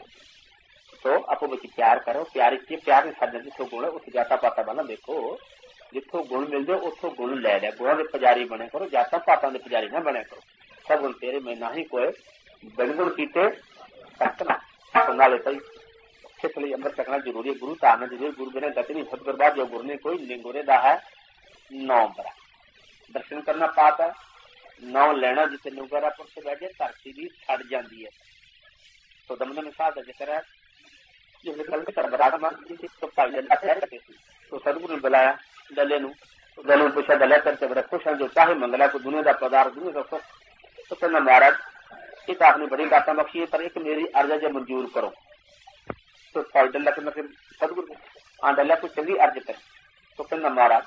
ਸੋ ਆਪੋ ਵਿੱਚ ਪਿਆਰ ਕਰੋ। ਪਿਆਰ ਕੀ? ਪਿਆਰ ਨਹੀਂ ਸਾਡਾ। ਜਿੱਥੋਂ ਗੁਣ ਉੱਥੇ ਜਾਤਾ ਪਾਤਾ ਬਣਾ। ਦੇਖੋ, ਜਿੱਥੋਂ ਗੁਣ ਮਿਲਦੇ ਉੱਥੋਂ ਗੁਣ ਲੈ ਲਿਆ। ਗੁਣਾਂ ਦੇ ਪੁਜਾਰੀ ਬਣੇ ਕਰੋ, ਜਾਤਾਂ ਪਾਤਾਂ ਦੇ ਪੁਜਾਰੀ ਨਾ ਬਣਿਆ ਕਰੋ। ਸਭ ਗੁਣ ਤੇਰੇ ਮੈਂ ਨਾ ਹੀ ਕੋਈ ਬਿਨਗੁਣ ਕੀਤੇ ਸਕਣਾ। ਨਾਲੇ ਭਾਈ ਸਿੱਖ ਲਈ ਅੰਮ੍ਰਿਤ ਛਕਣਾ ਜ਼ਰੂਰੀ ਹੈ। ਗੁਰੂ ਧਾਰਨਾ ਜ਼ਰੂਰੀ। ਗੁਰੂ ਬਿਨਾਂ ਗਤੀ ਨਹੀਂ। ਸਤਿਗੁਰ ਬਾਅਦ ਜੋ ਗੁਰ ਨੇ ਕੋਈ ਨਿੰਗੁਰੇ ਦਾ ਹੈ ਨੌ ਬਰਾ। ਦਰਸ਼ਨ ਕਰਨਾ ਪਾਪ ਹੈ। ਨੌ ਲੈਣਾ ਜਿੱਥੇ ਨਿੰਗਰਾ ਪੁਰਸ਼ ਬੈਠੇ, ਧਰਤੀ ਵੀ ਛੱਡ ਜਾਂਦੀ ਹੈ। ਸੋ ਦਮਦਮ ਮਿਸਾਲ ਦਾ ਜ਼ਿਕਰ ਹੈ। ਜਿਵੇਂ ਕੱਲ ਦੇ ਬਰਾੜ ਮਾਰਦੀ ਸੀ ਤਾਂ ਭਾਈ ਲੱਲਾ ਠਹਿਰ ਕੇ ਸੀ। तो सदगुरु ने बुलाया दले नू। दले ने पूछा, दला करके बड़ा खुश है जो चाहे मंगला को दुनिया का पदार्थ दुनिया का सुख। तो कहना महाराज ये तो आपने बड़ी बातें बख्शी है, पर एक मेरी अर्ज जो मंजूर करो। तो भाई दला के मतलब सदगुरु हाँ दला को चंगी अर्ज करे। तो कहना महाराज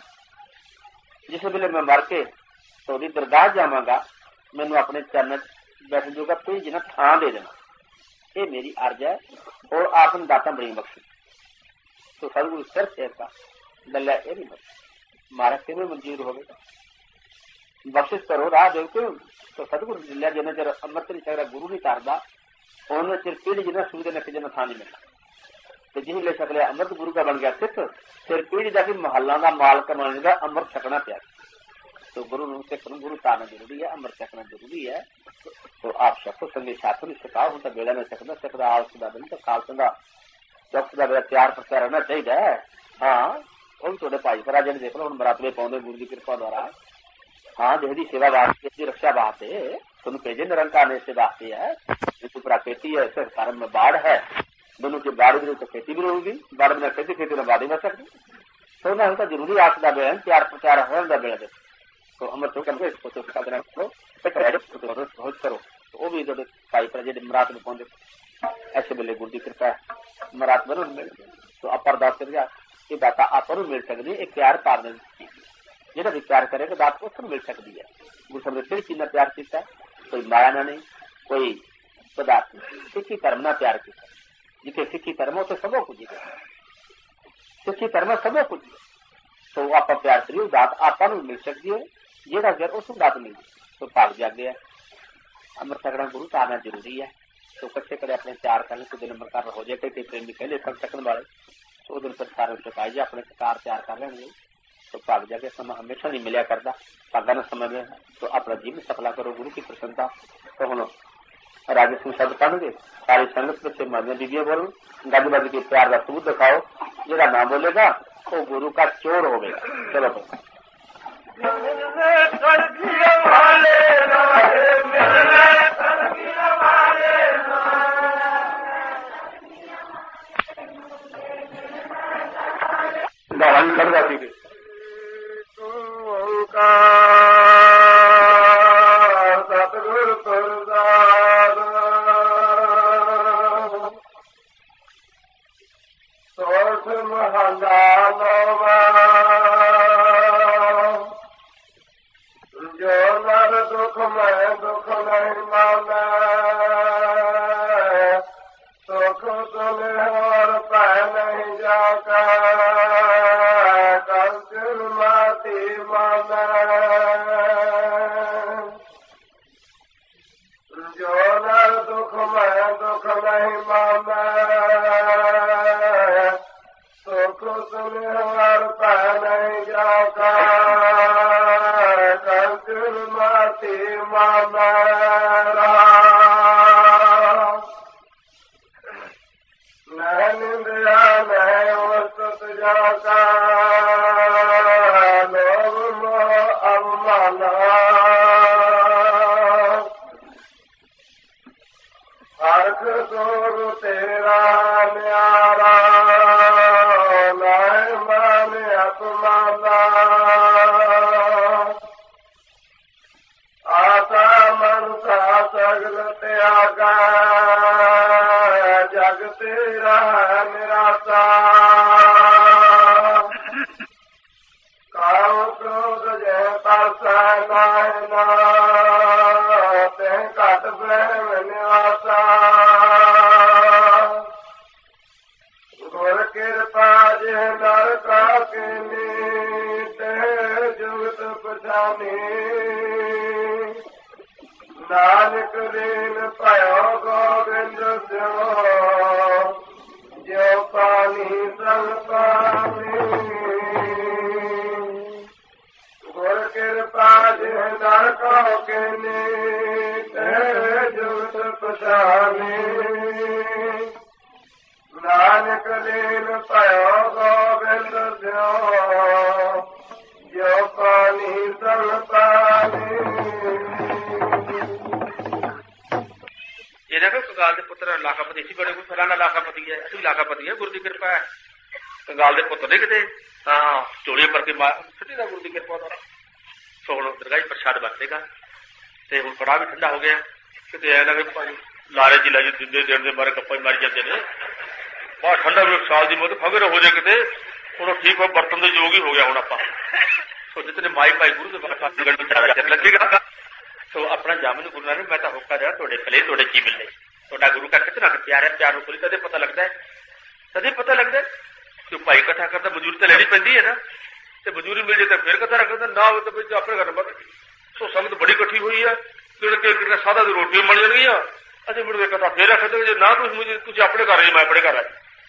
जिस वेले मैं मर के थोड़ी दरगाह जावांगा, मैनू अपने चरण बैठ जूगा, कोई जिन्ना थां दे देना। ये मेरी अर्ज है और आपने दाता बड़ी बख्शी। तो सदगुरु सिर फेरता दला ये नहीं बख्श। महाराज किवें मंजूर होगा? बख्शिश करो राह दो क्यों? तो सदगुरु दिल्या जिन्ना चर अमृत नहीं सकता, गुरु नहीं तारदा, उन्हें चिर पीढ़ी जिन्ना सूद ने जिन्ना थां नहीं मिलता। तो जिन्हें ले सकले अमृत गुरु का बन गया सिख, फिर पीढ़ी का भी महल्ला का मालक बनेगा, अमृत छकना प्यार। तो गुरु सिख गुरु तारना जरूरी है, अमृत छकना जरूरी है। तो आप छको संगे छात्र नहीं सिखाओ, हम तो बेड़ा नहीं सकता। सिख का आलस का दिन तो खालसा का चौक का बेड़ा तैयार प्रचार रहना चाहिए। हाँ वो भी थोड़े भाई भरा जिन्हें देख लो हम बरातवे पाते गुरु की कृपा द्वारा। हाँ जिसकी सेवा वास्ते, इसकी रक्षा वास्ते तुम भेजे निरंकार ने इससे वास्ते है। जिसकी प्राकृति है, इस कर्म में बाढ़ है, दोनों की बाढ़ भी तो खेती भी रहेगी, बाढ़ बिना खेती खेती में बाढ़ ही न सकती। तो ना होता जरूरी आस का बेड़ा तैयार प्रचार होने बेड़ा दे। तो अमर तो करके इसको तो उसका देना करो बहुत करो। तो वो भी जो भाई पर जो मरात में पहुंचे ऐसे बेले गुरु की कृपा मरात बनो मिल। तो आप अरदास कर गया ये दाता आपको मिल सकती है। एक प्यार पार जो भी प्यार करेगा दात को सब मिल सकती है। गुरु साहब ने फिर कितना प्यार किया, कोई माया ना नहीं, कोई पदार्थ नहीं, सिखी कर्म ना प्यार किया। जिसे सिखी कर्म हो तो सबो कुछ सिखी कर्म सबो कुछ। तो आप प्यार करियो दात आपा मिल सकती है, जेड़ा घर उस दात मिल। तो भाग जा गया अमृत छकना गुरु तारना जरूरी है। तो कच्चे करे अपने प्यार करने को दिन नंबर कर हो जाए। कई प्रेमी कहले सब सकन वाले तो दिन पर सारे चुकाई जाए अपने कार तैयार कर लेंगे। तो भाग जाके समय हमेशा नहीं मिलया करता, भागा न समय में। तो अपना जीवन सफला करो गुरु की प्रसन्नता। तो हम राजे सिंह शब्द पढ़ेंगे सारी संगत में से मान्य दीजिए बोलो गज बज के प्यार का सबूत दिखाओ। जेड़ा ना बोलेगा वो गुरु का चोर होगा। चलो तो सतगुरु प्रसाद सोठ महंगा लोवा ਨਹੀਂ ਮਾਨੈ ਸੁਖ ਤੁਮੇ ਹੋਰ ਪੈ ਨਹੀਂ ਜਾਗਾ ਕੰਚਨ ਮਾਤੀ ਮਾਨੈ ਜੋ ਨਰ ਦੁਖ ਮੈਂ ਦੁਖ ਨਹੀਂ ਮਾਨੈ ਸੁਖ ਤੁਮੇ ਹੋਰ ਪੈ ਨਹੀਂ ਜਾਗਾ ਕੰਚਨ ਮਾਤੀ ਮਾਨੈ ਮੈਂ ਨਿੰਦਿਆ ਮੈਂ ਵਸਤ ਜਾਗਾ ਲੋਭ ਮੋਹ ਅਵਮਾਨਾ ਹਰਖ ਸੋਗ ਤੇਰਾ ਨਿਆਰਾ ਨਾਇ ਮਨ ਅਪਮਾਨਾ ਆਸਾ ਮਨਸਾ ਸਗਲ ਤਿਆਗਾ ਜਗ ਤੇਰਾ ਨਿਰਾਸਾ ਕਾਮ ਕ੍ਰੋਧ ਜੈ ਪਾਸਾ ਨਾਇ ਨਾ ਤੇ ਘਟ ਬ੍ਰਹਮ ਨਿਵਾਸਾ ਗੁਰ ਕਿਰਪਾ ਜੇ ਨਰ ਕਾ ਕੀਨੀ ਤੇ ਜੁਗਤ ਪਛਾਨੀ ਨਾਨਕ ਲੀਨ ਭਇਓ ਗੋਬਿੰਦ ਸਿਓ ਜੋ ਪਾਣੀ ਸੰਗ ਪਾਣੀ ਗੁਰ ਕਿਰਪਾ ਜੇ ਨਰ ਕਾ ਕੀਨੀ ਤੇ ਜੁਗਤ ਪਛਾਨੀ ਨਾਨਕ ਲੀਨ ਭਇਓ ਗੋਬਿੰਦ ਸਿਓ ਜੋ ਪਾਣੀ ਸੰਗ ਪਾਣੀ। ਇਹ ਦੇਖੋ ਕੰਗਾਲ ਦੇ ਪੁੱਤਰ ਲਾਖਾਪਤੀ ਸੀ, ਬੜੇ ਕੋਈ ਫਲਾਣਾ ਲਾਖਾਪਤੀ ਹੈ, ਅਸੀਂ ਲਾਖਾਪਤੀ ਹੈ, ਗੁਰੂ ਦੀ ਕਿਰਪਾ ਹੈ। ਕੰਗਾਲ ਦੇ ਪੁੱਤਰ ਨੇ ਕਿਤੇ ਤਾਂ ਝੋਲੇ ਭਰ ਕੇ ਸਿੱਧੀ ਦਾ ਗੁਰੂ ਦੀ ਕਿਰਪਾ ਦਾ। ਸੋ ਹੁਣ ਦਰਗਾਹ ਪ੍ਰਸ਼ਾਦ ਵਰਤੇਗਾ ਤੇ ਹੁਣ ਕੜਾਹ ਵੀ ਠੰਡਾ ਹੋ ਗਿਆ। ਕਿਤੇ ਐ ਨਾ ਭਾਈ ਲਾਰੇ ਚ ਲੈ ਜੀ ਦਿੰਦੇ ਦੇਣ ਦੇ ਮਾਰੇ ਗੱਪਾਂ ਮਾਰੀ ਜਾਂਦੇ ਨੇ। ਬਹੁਤ ਠੰਡਾ ਵੀ ਸਾਲ ਦੀ ਮੋਦ ਫਗਰ ਹੋ ਜਾਏ ਕਿਤੇ ਹੁਣ ਠੀਕ ਹੋ, ਬਰਤਨ ਦੇ ਯੋਗ ਹੀ ਹੋ ਗਿਆ ਹੁਣ ਆਪਾਂ। ਸੋ ਜਿਤਨੇ ਮਾਈ ਭਾਈ ਗੁਰੂ ਦੇ ਬਾਰੇ ਲੱਗੇਗਾ। ਸੋ ਆਪਣਾ ਜਾਮਨ ਗੁਰੂ ਨਾਨਕ ਮੈਂ ਤਾਂ ਹੋਕਾ ਰਿਹਾ ਤੁਹਾਡੇ ਭਲੇ ਤੁਹਾਡੇ ਕੀ ਮਿਲਣੇ। ਤੁਹਾਡਾ ਗੁਰੂ ਘਰ ਕਿਤਨਾ ਕੁ ਪਿਆਰ ਹੈ, ਪਿਆਰ ਨੂੰ ਕੋਈ ਕਦੇ ਪਤਾ ਲੱਗਦਾ ਹੈ, ਕਦੇ ਪਤਾ ਲੱਗਦਾ ਕਿ ਭਾਈ ਇਕੱਠਾ ਕਰਦਾ ਮਜ਼ਦੂਰੀ ਤਾਂ ਲੈਣੀ ਪੈਂਦੀ ਹੈ ਨਾ, ਤੇ ਮਜ਼ਦੂਰੀ ਮਿਲ ਜੇ ਤਾਂ ਫਿਰ ਕਥਾ ਰੱਖਦਾ, ਨਾ ਹੋਵੇ ਤਾਂ ਆਪਣੇ ਘਰ ਬਸ। ਸੋ ਸੰਗਤ ਬੜੀ ਇਕੱਠੀ ਹੋਈ ਹੈ, ਕਿਹੜੇ ਸਾਦਾ ਦੀ ਰੋਟੀਆਂ ਬਣ ਜਾਣਗੀਆਂ, ਅਸੀਂ ਮੁੜ ਕੇ ਕਥਾ ਫੇਰ ਰੱਖ ਸਕਦੇ ਜੇ ਨਾ ਤੁਸੀਂ ਤੁਸੀਂ ਆਪਣੇ ਘਰ ਮੈਂ ਆਪਣੇ ਘਰ ਆ।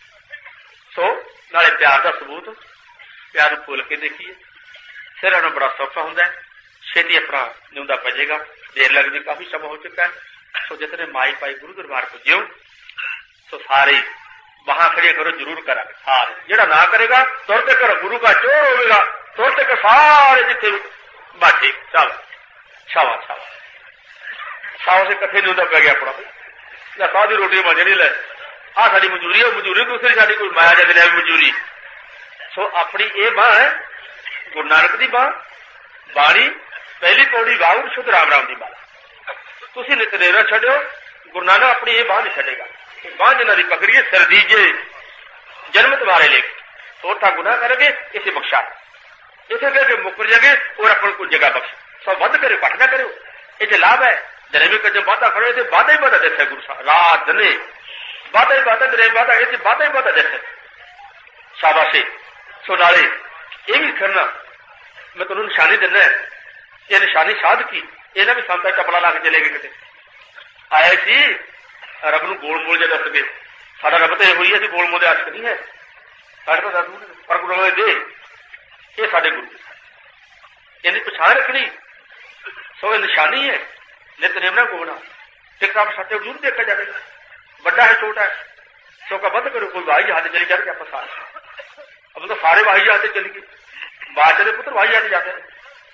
ਸੋ ਨਾਲੇ ਪਿਆਰ ਦਾ ਸਬੂਤ, ਪਿਆਰ ਨੂੰ ਭੁੱਲ ਕੇ ਦੇਖੀਏ, ਸਿਰਾਂ ਨੂੰ ਬੜਾ ਸੌਖਾ ਹੁੰਦਾ ਹੈ, ਛੇਤੀ ਆਪਣਾ ਨਿਉਂਦਾ ਪੈ ਜਾਏਗਾ। ਦੇਰ ਲੱਗਦੀ ਕਾਫੀ ਸਮਾਂ ਹੋ ਚੁੱਕਾ ਹੈ। ਸੋ ਜਿਤਨੇ ਮਾਈ ਭਾਈ ਗੁਰੂ ਦਰਬਾਰ ਪੁੱਜਿਓ ਸੋ ਸਾਰੇ ਬਾਹਾਂ ਖੜੀਆਂ ਕਰੋ, ਜ਼ਰੂਰ ਕਰਾਂਗੇ ਸਾਰੇ। ਜਿਹੜਾ ਨਾ ਕਰੇਗਾ ਤੁਰ ਤੇ ਕਰੋ, ਗੁਰੂ ਦਾ ਚੋਰ ਹੋਵੇਗਾ, ਤੁਰ ਤੇ ਕਰ ਸਾਰੇ ਜਿੱਥੇ ਬਾਠੀ ਚੱਲ ਛਾਵਾ ਛਾਵਾ ਛਾਵਾ ਸੇ ਇਕੱਠੇ ਨਿਉਂਦਾ ਪੈ ਗਿਆ ਆਪਣਾ। ਲੈ ਸਾਦੀ ਰੋਟੀ ਬਣ ਜਾਣੀ, ਲੈ ਆਹ ਸਾਡੀ ਮਜ਼ਦੂਰੀ ਹੈ, ਮਜ਼ਦੂਰੀ ਦੂਸਰੀ ਸਾਡੀ ਕੋਈ ਮਾਇਆ ਜਦ ਲੈ ਮਜ਼ਦੂਰੀ। ਸੋ ਆਪਣੀ ਇਹ ਬਾਂਹ ਹੈ ਗੁਰੂ ਨਾਨਕ ਦੀ ਬਾਂਹ। ਬਾਣੀ ਪਹਿਲੀ ਪੌੜੀ ਵਾਹਿਗੁਰੂ ਸ਼ੁੱਧ ਰਾਮ ਰਾਮ ਦੀ ਬਾਣੀ। ਤੁਸੀਂ ਨਿਤਨੇਰਾ ਛੱਡਿਓ, ਗੁਰੂ ਨਾਨਕ ਆਪਣੀ ਇਹ ਬਾਂਹ ਨਹੀਂ ਛੱਡੇਗਾ। ਬਾਂਹ ਜਿਨ੍ਹਾਂ ਦੀ ਪਕੜੀਏ ਸਿਰ ਦੀਜੇ ਜਨਮ ਤੁਹਾਰੇ ਲੈ ਥੋੜਾ ਗੁਨਾਹ ਕਰੋਗੇ ਇਸੇ ਬਖਸ਼ਾ, ਇਸੇ ਕਰਕੇ ਮੁੱਕਰ ਜਾਗੇ ਔਰ ਆਪਾਂ ਨੂੰ ਕੋਈ ਜਗ੍ਹਾ ਬਖਸ਼। ਸੋ ਵੱਧ ਕਰਿਓ, ਘੱਟ ਨਾ ਕਰਿਓ। ਇਹ ਤੇ ਲਾਭ ਹੈ। ਜਨਮੇ ਕਦੇ ਵਾਧਾ ਕਰੋ, ਇਹ ਤੇ ਵਾਧਾ ਹੀ ਵਾਧਾ ਦੱਸਿਆ ਗੁਰੂ ਸਾਹਿਬ ਰਾਤ ਨੇ, ਵਾਧਾ ਹੀ ਵਾਧਾ ਜਨਮੇ ਵਾਧਾ, ਇਹ ਤੇ ਵਾਧਾ ਹੀ ਵਾਧਾ ਦੱਸਿਆ। ਸ਼ਾਬਾਸ਼ੇ। ਸੋ ਨਾਲੇ ਇਹ ਵੀ ਕਰਨਾ, ਮੈਂ ਤੁਹਾਨੂੰ ਨਿਸ਼ਾਨੀ ਦਿੰਦਾ, ਇਹ ਨਿਸ਼ਾਨੀ ਸਾਧ ਕੀ, ਇਹਨਾਂ ਵੀ ਸੰਤਾਂ ਚਪਲਾ ਲਾ ਕੇ ਚਲੇ ਗਏ। ਕਿਤੇ ਆਏ ਸੀ ਰੱਬ ਨੂੰ ਗੋਲ ਮੋਲ ਜਿਹਾ ਦੱਸ ਕੇ, ਸਾਡਾ ਰੱਬ ਤਾਂ ਇਹੋ ਹੀ ਹੈ, ਅਸੀਂ ਗੋਲ ਮੋਲ ਦੇ ਆਸ਼ਕ ਨਹੀਂ ਹੈ, ਸਾਡੇ ਤਾਂ ਦੱਸ ਪਰ ਗੁਰੂ ਦੇ ਇਹ ਸਾਡੇ ਗੁਰੂ, ਇਹਦੀ ਪਛਾਣ ਰੱਖਣੀ। ਸੋ ਇਹ ਨਿਸ਼ਾਨੀ ਹੈ। ਨਿਤਨੇਮ ਨਾ ਗੋਣਾ ਟਿਕਟਾਂ ਸਾਡੇ ਜ਼ਰੂਰ ਦੇਖਿਆ ਜਾਵੇਗਾ, ਵੱਡਾ ਹੈ ਛੋਟਾ ਹੈ। ਸੋ ਕਾ ਬੰਦ ਕਰੋ, ਕੋਈ ਵਾਹੀ ਜਹਾਜ਼ ਚਲੀ ਚੜ ਕੇ ਆਪਾਂ ਸਾਰੇ अब तो सारे वाही जहाज चली गई। बादशाह के पुत्र वाही जहाज जाते हैं,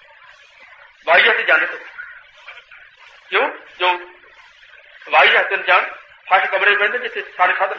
वाही जहाज जाने तो क्यों जो वाही जहाज जान फर्स्ट कमरे बैठते जिससे सारे साधन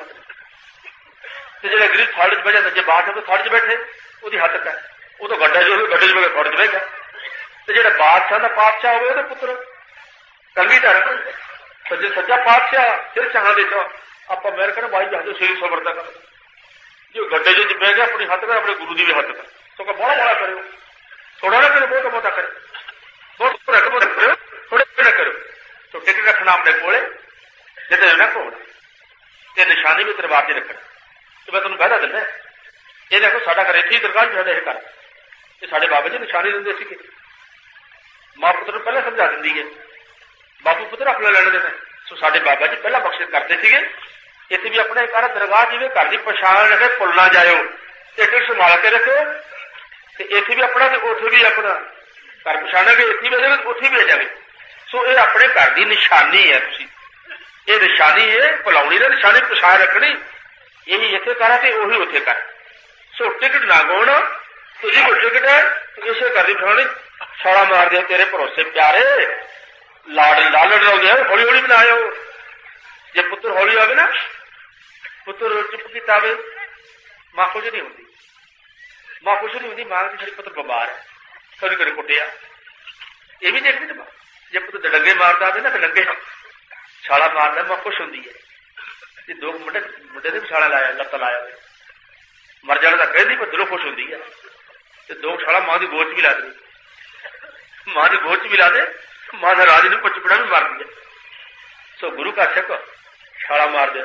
होते, जो गरीब थर्ड च बह जाता, जो बादशाह तो थर्ड च बैठे वो हद तक है, वो तो गड्ढा जो गड्ढे च बह थर्ड च बह गया। तो जो बादशाह का पातशाह हो वो पुत्र कलगीधर, तो जो सच्चा पातशाह सिर चाह दे चो आप मेरे कहना वाही जहाज सिर सवरता कर, जो गड्ढे जो बह गया अपनी हद कर, अपने गुरु की भी हद कर। तो बड़ा बड़ा करो, थोड़ा ना करो, बहुत बहुता करो, बहुत बहुत करो, थोड़े ना करो। तो टिकट रखना अपने कोले जिते जाना घूमना ते निशानी भी दरबार से रखना। तो मैं तुम पहला दिना ये देखो साडा घर इत्थे दरगाह साडे घर ये साडे बाबा जी निशानी देंदे सी मां पुत्र पहले समझा दी है बापू पुत्र अपना लैने देना। सो साडे बाबा जी पहला बख्शिश करते थे इतने भी अपने घर दरगाह जिवें घर की पछाण रखे भुल ना जाओ टिकट संभाल के रखो इत्थे भी अपना उथे भी अपना घर पछाणेंगे इत्थे भी अजे उथे भी आ जाए। सो ये अपने घर की निशानी है तुसी ये निशानी है भुलाउणी ना निशानी पछाण रखनी यही इत्थे कर ते उही उथे कर। सो टिकट ना गवाउणा तुझी कोई टिकट है इसे घर की पछाणी छाला मार दे तेरे भरोसे प्यारे लाड़ लालड़ रहोगे हौली हौली बनाओ जे पुत्र हौली आवे ना पुत्र चुप किया मां कुछ नहीं होती मां कुछ नहीं होती मां की सारी पुत्र बीमार है कभी कभी कुटिया ये भी देखते ना जे पुत्र डंगे मारता आवे ना तो डंगे छाला मारता मां खुश होंगी है दो मुंडे मुंडे ने भी छाला लाया लत्त लाया मर जाने का कहती पर दिलों खुश होंगी है दो छाला मां की गोच भी ला दी मां की गोच भी ला दे मां का राज ने पचपड़ा भी मार दिया। सो गुरु का सिख छाला मार दे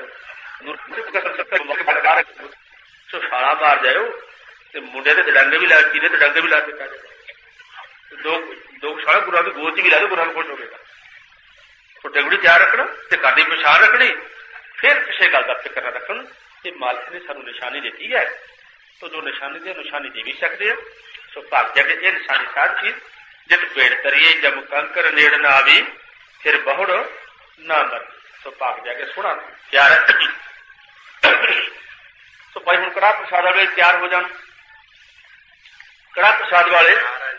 सो छाला मार जाओ तो मुंडे के डंगे भी ला चीरे तो डंगे भी ला के दो दो छाला गुरु की गोच भी ला दे गुरु खुश हो गया। छोटे गुड़ी तैयार रखना तो गाड़ी पछाण रखनी फिर किसी गल का फिक्र न रखन कि मालिक ने सानू निशानी दी है तो जो निशानी दे निशानी दे भी सकते हैं। सो भाग्य के ये निशानी साध चीज जित पेड़ तरिए जब कंकर नेड़ ना आवी फिर बहुड़ ना मर। तो भाग जाके सोना तैयार है। तो भाई हम कड़ा प्रसाद वाले तैयार हो जान कड़ा प्रसाद वाले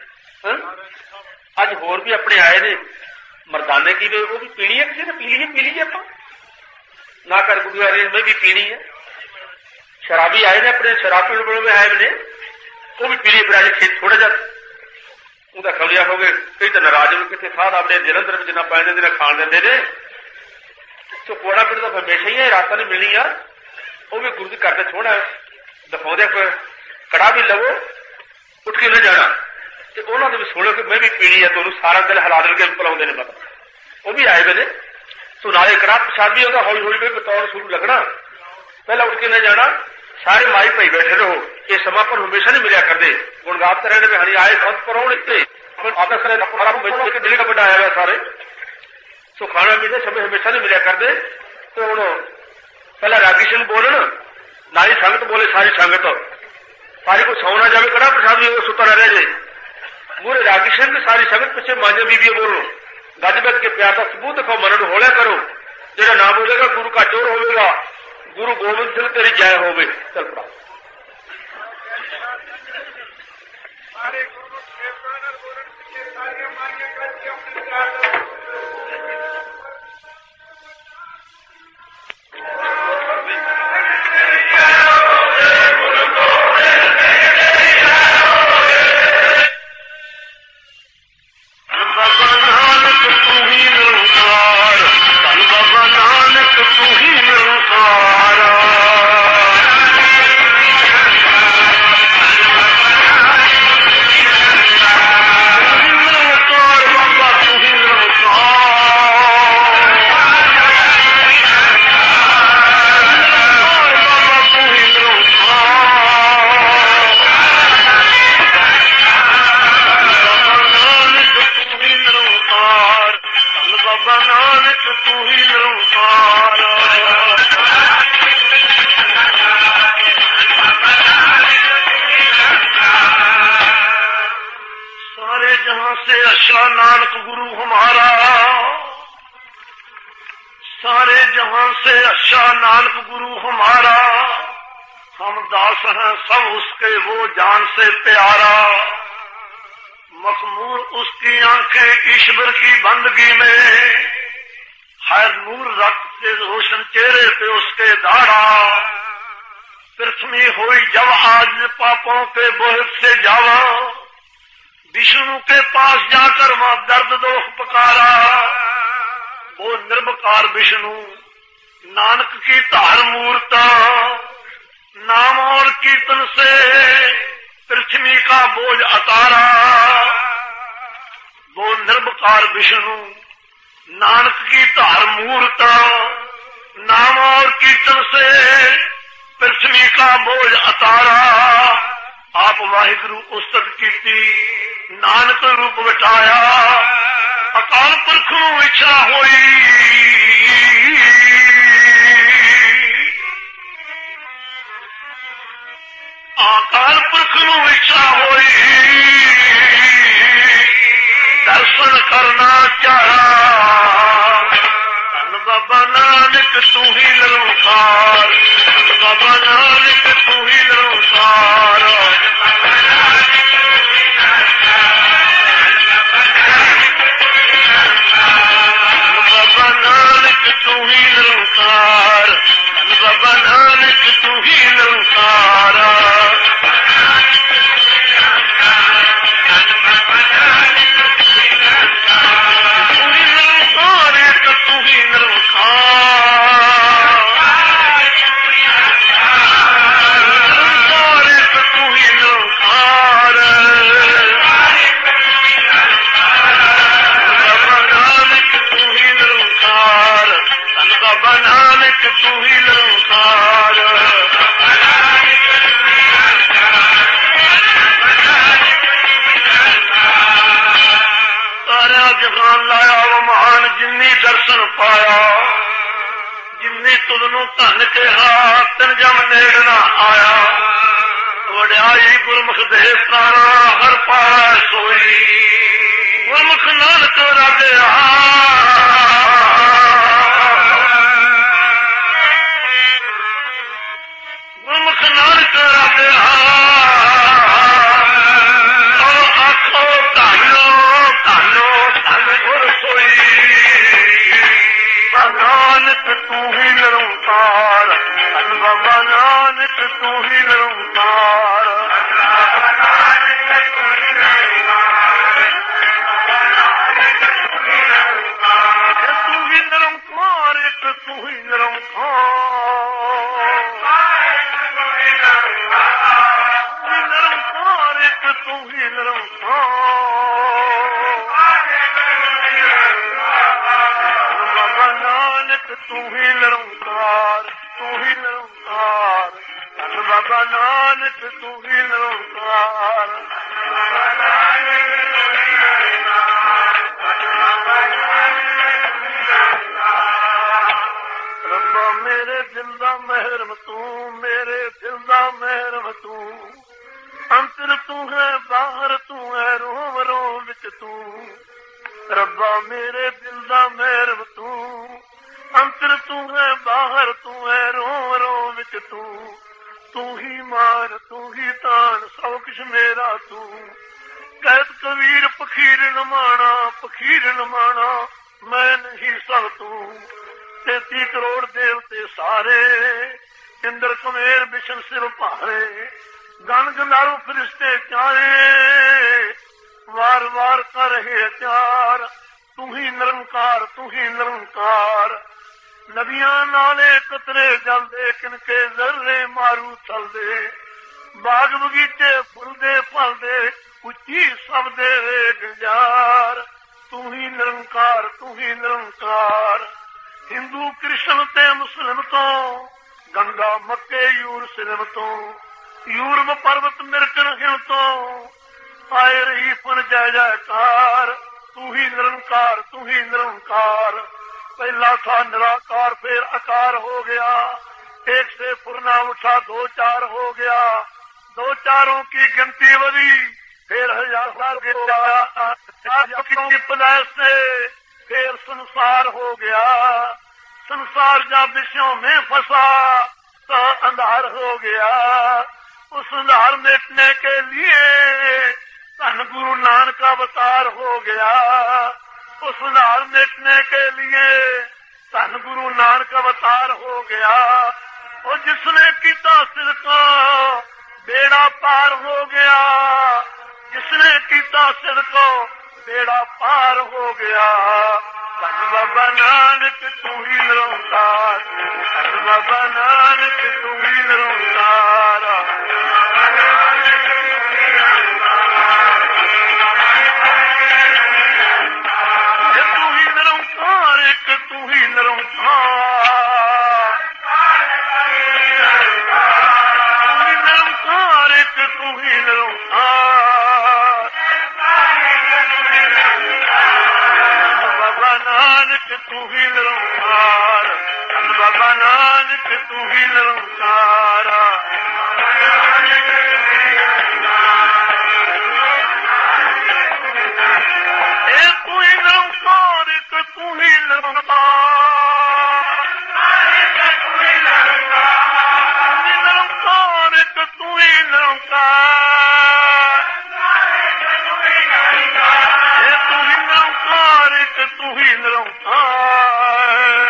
अज होर भी अपने आए ने मरदाने की वे वो भी पीनी है किसी ने पी ली है पी लीजिए आप ना कर गुरुद्वारे में भी पीनी है। शराबी आए ने अपने शराब पीने में आए ने वो भी पी ली फिर खेत थोड़ा जा उनका खलिया हो गए कई तो नाराज हो कितने साध अपने जलंधर में जिन्ना पैने दिन खाण देंगे ने तो कोड़ा पिंड तो हमेशा ही है रास्ता नहीं मिलनी यार वो भी गुरु की करते छोड़ा दिखाते कड़ा भी लवो उठ के न जाना तो उन्होंने भी सुनो कि मैं भी पीनी है तो उन्होंने सारा दिल हिला दे पिलाते ने मतलब वो भी आए वे तो नाले कड़ा प्रसाद भी होगा हौली हौली में बतौर शुरू लगना पहला उठ के न जाना सारे माई भाई बैठे रहो ये समा पर हमेशा नहीं मिलिया करते गुण गाते रहने में हरी आए संत पर दिल्ली का बड़ा आया हुआ सारे सो खाना पीते समय हमेशा नहीं मिलिया करते तो हूँ पहला रागी सिंह बोलन नाली संगत बोले सारी संगत सारी को सौना जाए कड़ा प्रसाद भी सुता रह जाए पूरे रागी सिंह सारी संगत पिछले मांझे बीबी बोलो गज बज के प्यार का सबूत दिखाओ मन होलिया करो जेड़ा ना बोलेगा गुरु का चोर होगा गुरु गोविंद सिंह तेरी जय होवे चल पड़ा ईश्वर की बंदगी में हर नूर रक्त से रोशन चेहरे पे उसके दाढ़ा पृथ्वी हुई जब आज पापों के बोझ से जावा विष्णु के पास जाकर वहां दर्द दोख पकारा वो निर्विकार विष्णु नानक की तार मूर्ता नाम और कीर्तन से पृथ्वी का बोझ उतारा वो निर्विकार विष्णु नानक की धार मूर्त नाम और कीर्तन से पृथ्वी का बोझ अतारा। आप वाहिगुरु उस्तत कीती नानक रूप बटाया। अकाल पुरख नूं इच्छा होई अकाल पुरख नूं इच्छा होई दर्शन करना चाहा। धन बाबा नानक तू ही निरंकार, धन बाबा नानक तू ही निरंकार। बाबा नानक तू ही निरंकार, धन बाबा नानक तू ही निरंकार। नानक तू ही निरंकार। सारा जहान लाया वमान जिन्नी दर्शन पाया, जिन्नी तुदनू धन कहा तिन जम नेड़ ना आया। वड्याई गुरमुख दे प्राणा हर पाया सोई, गुरमुख नानक राधे गुरमुख नानक राधे आखो धनो धनो धन गुर सोई। नानक तू ही निरंकार, धन बाबा नानक तू ही निरंकार। तू ही निरंकार, एक तू ही निरंकार, निरंकार एक तू ही निरंकार। बाबा नानक तू ही निरंकार, तू ही निरंकार, धन बाबा नानक तू ही निरंकार। रब्बा मेरे दिल दा महरम तू, मेरे दिल दा महरम तू। अंतर तू है बाहर तू है रोम रोम विच तू। रब्बा मेरे दिल दा महरम तू, अंतर तू है बाहर तू है रोम रोम विच तू। तू ही मान तू ही तान सब कुछ मेरा तू। कहत कबीर फकीर माना फकीर माना मैं नहीं सब तू। तैती करोड़ देवते सारे इंद्र कमेर बिशन सिर भारे। गण गंधारू फरिश्ते चाहे वार वार कर रहे अत्यार। तू ही निरंकार तू ही निरंकार। नदियां नाले कतरे जलदे किनके जर्रे मारू चलदे। बाग बगीचे फुलदे फलदे उच्ची सबदे गंजार। तू ही निरंकार तू ही निरंकार। हिंदू कृष्ण ते मुस्लिम तो गंगा मक्के यूर सिलम तो यूरम पर्वत मिरकन हिम तो आए रही फन जय जयकार। तू ही निरंकार तू ही निरंकार। पहला था निराकार फिर आकार हो गया। एक से फुरना उठा दो चार हो गया। दो चारों की गिनती बड़ी फिर हजार साल के पैदाइश से फिर संसार हो गया। संसार जब विषयों में फंसा तो अंधार हो गया। उस अंधार मिटने के लिए धन गुरु नानक अवतार हो गया। उस अंधार मिटने के लिए धन गुरु नानक अवतार हो गया। और जिसने किया सिरका बेड़ा पार हो गया। जिसने किया सिरको बेड़ा पार हो गया। धन बाबा नानक तू ही निरंकार। धन बाबा नानक तू ही निरंकार। तू ही निरंकार एक तू ही निरंकार, तू ही निरंकार, एक तू ही निरंकार। बाबा नानक तू ही निरंकार, बाबा नानक तू ही निरंकार। तू ही निरंकार, एक तू ही निरंकार, तू ही निरंकार, एक तू ही निरंकार, तू ही निरंकार, एक तू ही निरंकार,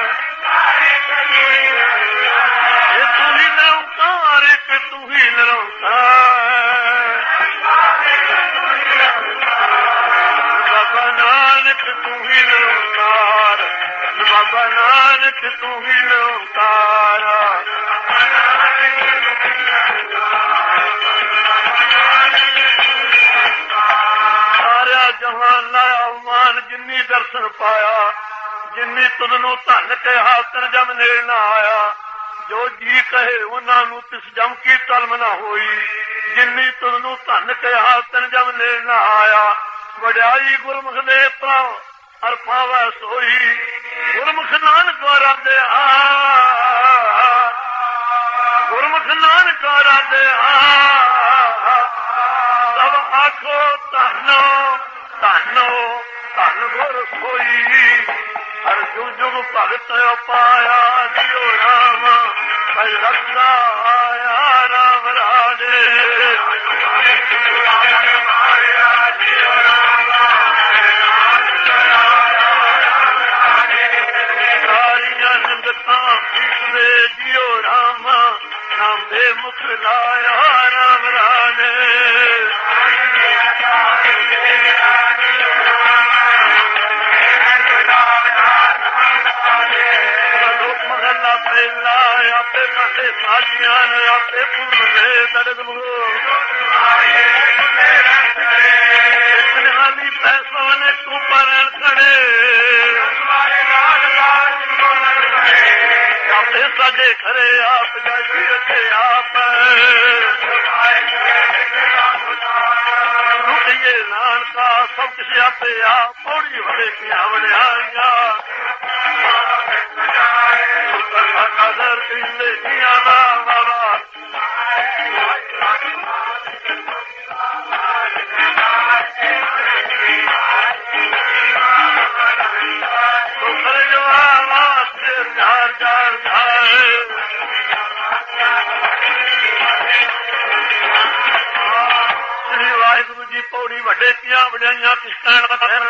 तू ही निरंकार, एक तू ही निरंकार। बाबा नानक तू ही निरंकार, बाबा नानक तू ही निरंकार। सारा जहान लाया मान जिन्नी दर्शन पाया, जिन्नी तुदनों धन कहा तन जम नेड़ ना आया। जो जी कहे उन्होंने तिस जम की तलम ना होई, जिन्नी तुदनों धन कहा तन जम नेड़ ना आया। वड्याई गुरमुख दे पाव हर पावै सोई, गुरमुख नानक राधे आ, गुरमुख नानक राधे आ। सब आखो धनो धनो धन गुर सोई, हर जुग जुग भगत पाया जियो राम कई रक्षा आया राम राजे। दे जियो राम नाम दे मुख लाया राम राने। महला पहला आपे काटे साजियां आपे पूर्ण दे दर्द हाली पैसा ने तू पर खड़े आपे सजे खरे आप जाती रखे आप रुकिए नानका सब कुछ आपे आप थोड़ी बड़े की आवड़े आया कदर किले जिया बाबा तो कर जो आवाज से जार जार जाए श्री वाहिगुरु जी पौड़ी वड्डे किया वड्याइयां किस्तान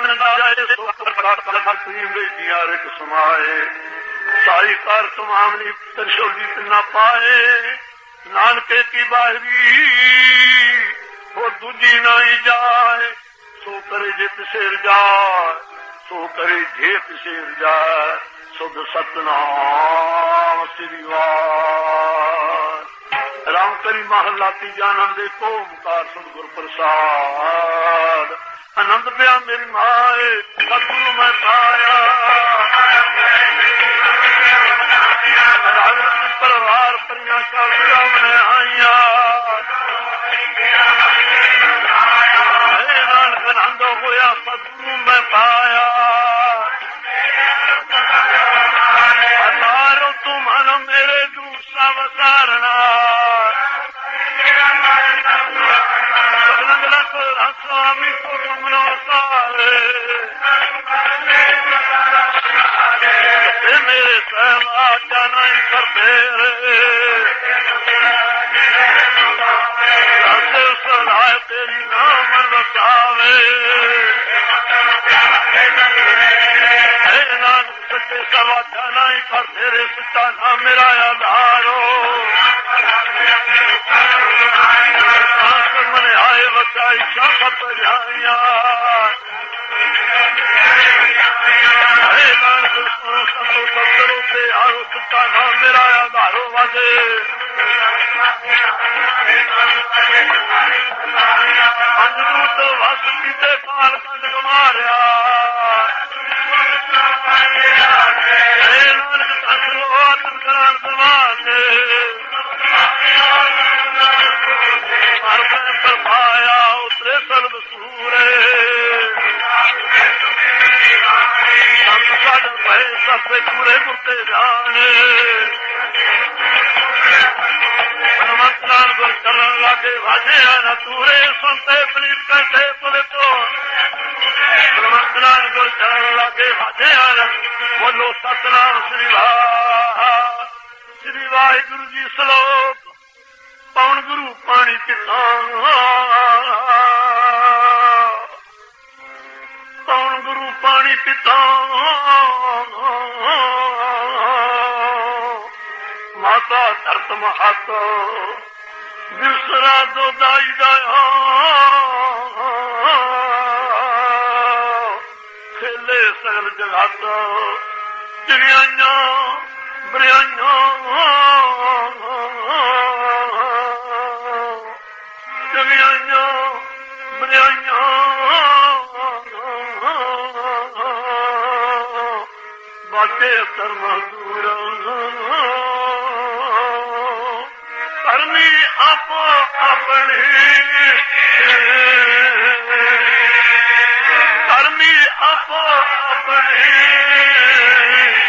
बेटियां रिक समाए सारी कार तमामनी तरशोली न पाए नानके की बाहरी वो दूजी नाई जाए सो करे जित सिर जाए सो करे जेत सिर जाए सुध सतनाम श्री वार राम करी महला तीजा नंदे को ओमकार सतगुर प्रसाद आनंद पिया मेरी माए सतगुरु मैं पाया परिवार परिया सामने आईया नानक आनंद होया सतगुरु मैं पाया अलारो तू मन मेरे दूसरा वसारना स्वामी को मनो सारे मेरे सहवा जाना ही करते सलाह तेरी नाम बसावे नानक सच्चे सवा जाना ही कर तेरे सच्चा नाम मेरा आधारो मन आए बचाई शाखत जाइया नानक संतों से आरो सच्चा नाम मेरा आधारो वाजे अंजूत वासुकी से काल कंड मारिया सत्य पूरे गुरते जाने हनुमंत नाम गुर चरण लागे भाजे न तूरे सुनते प्रीत करते पुरे तो हनुमंत नाम गुर चरण लागे भाजे न बोलो सतनाम श्री वाह श्री वाहिगुरु जी श्लोक पवन गुरु पानी पिता पवन गुरु पानी पिता माता धरत महत दूसरा दो दाई दया खेले सगल जगात चिड़ियां बरियां चिड़ियां बरियां बाटे कर्म दूर करनी आपो अपनी करनी आपो अपनी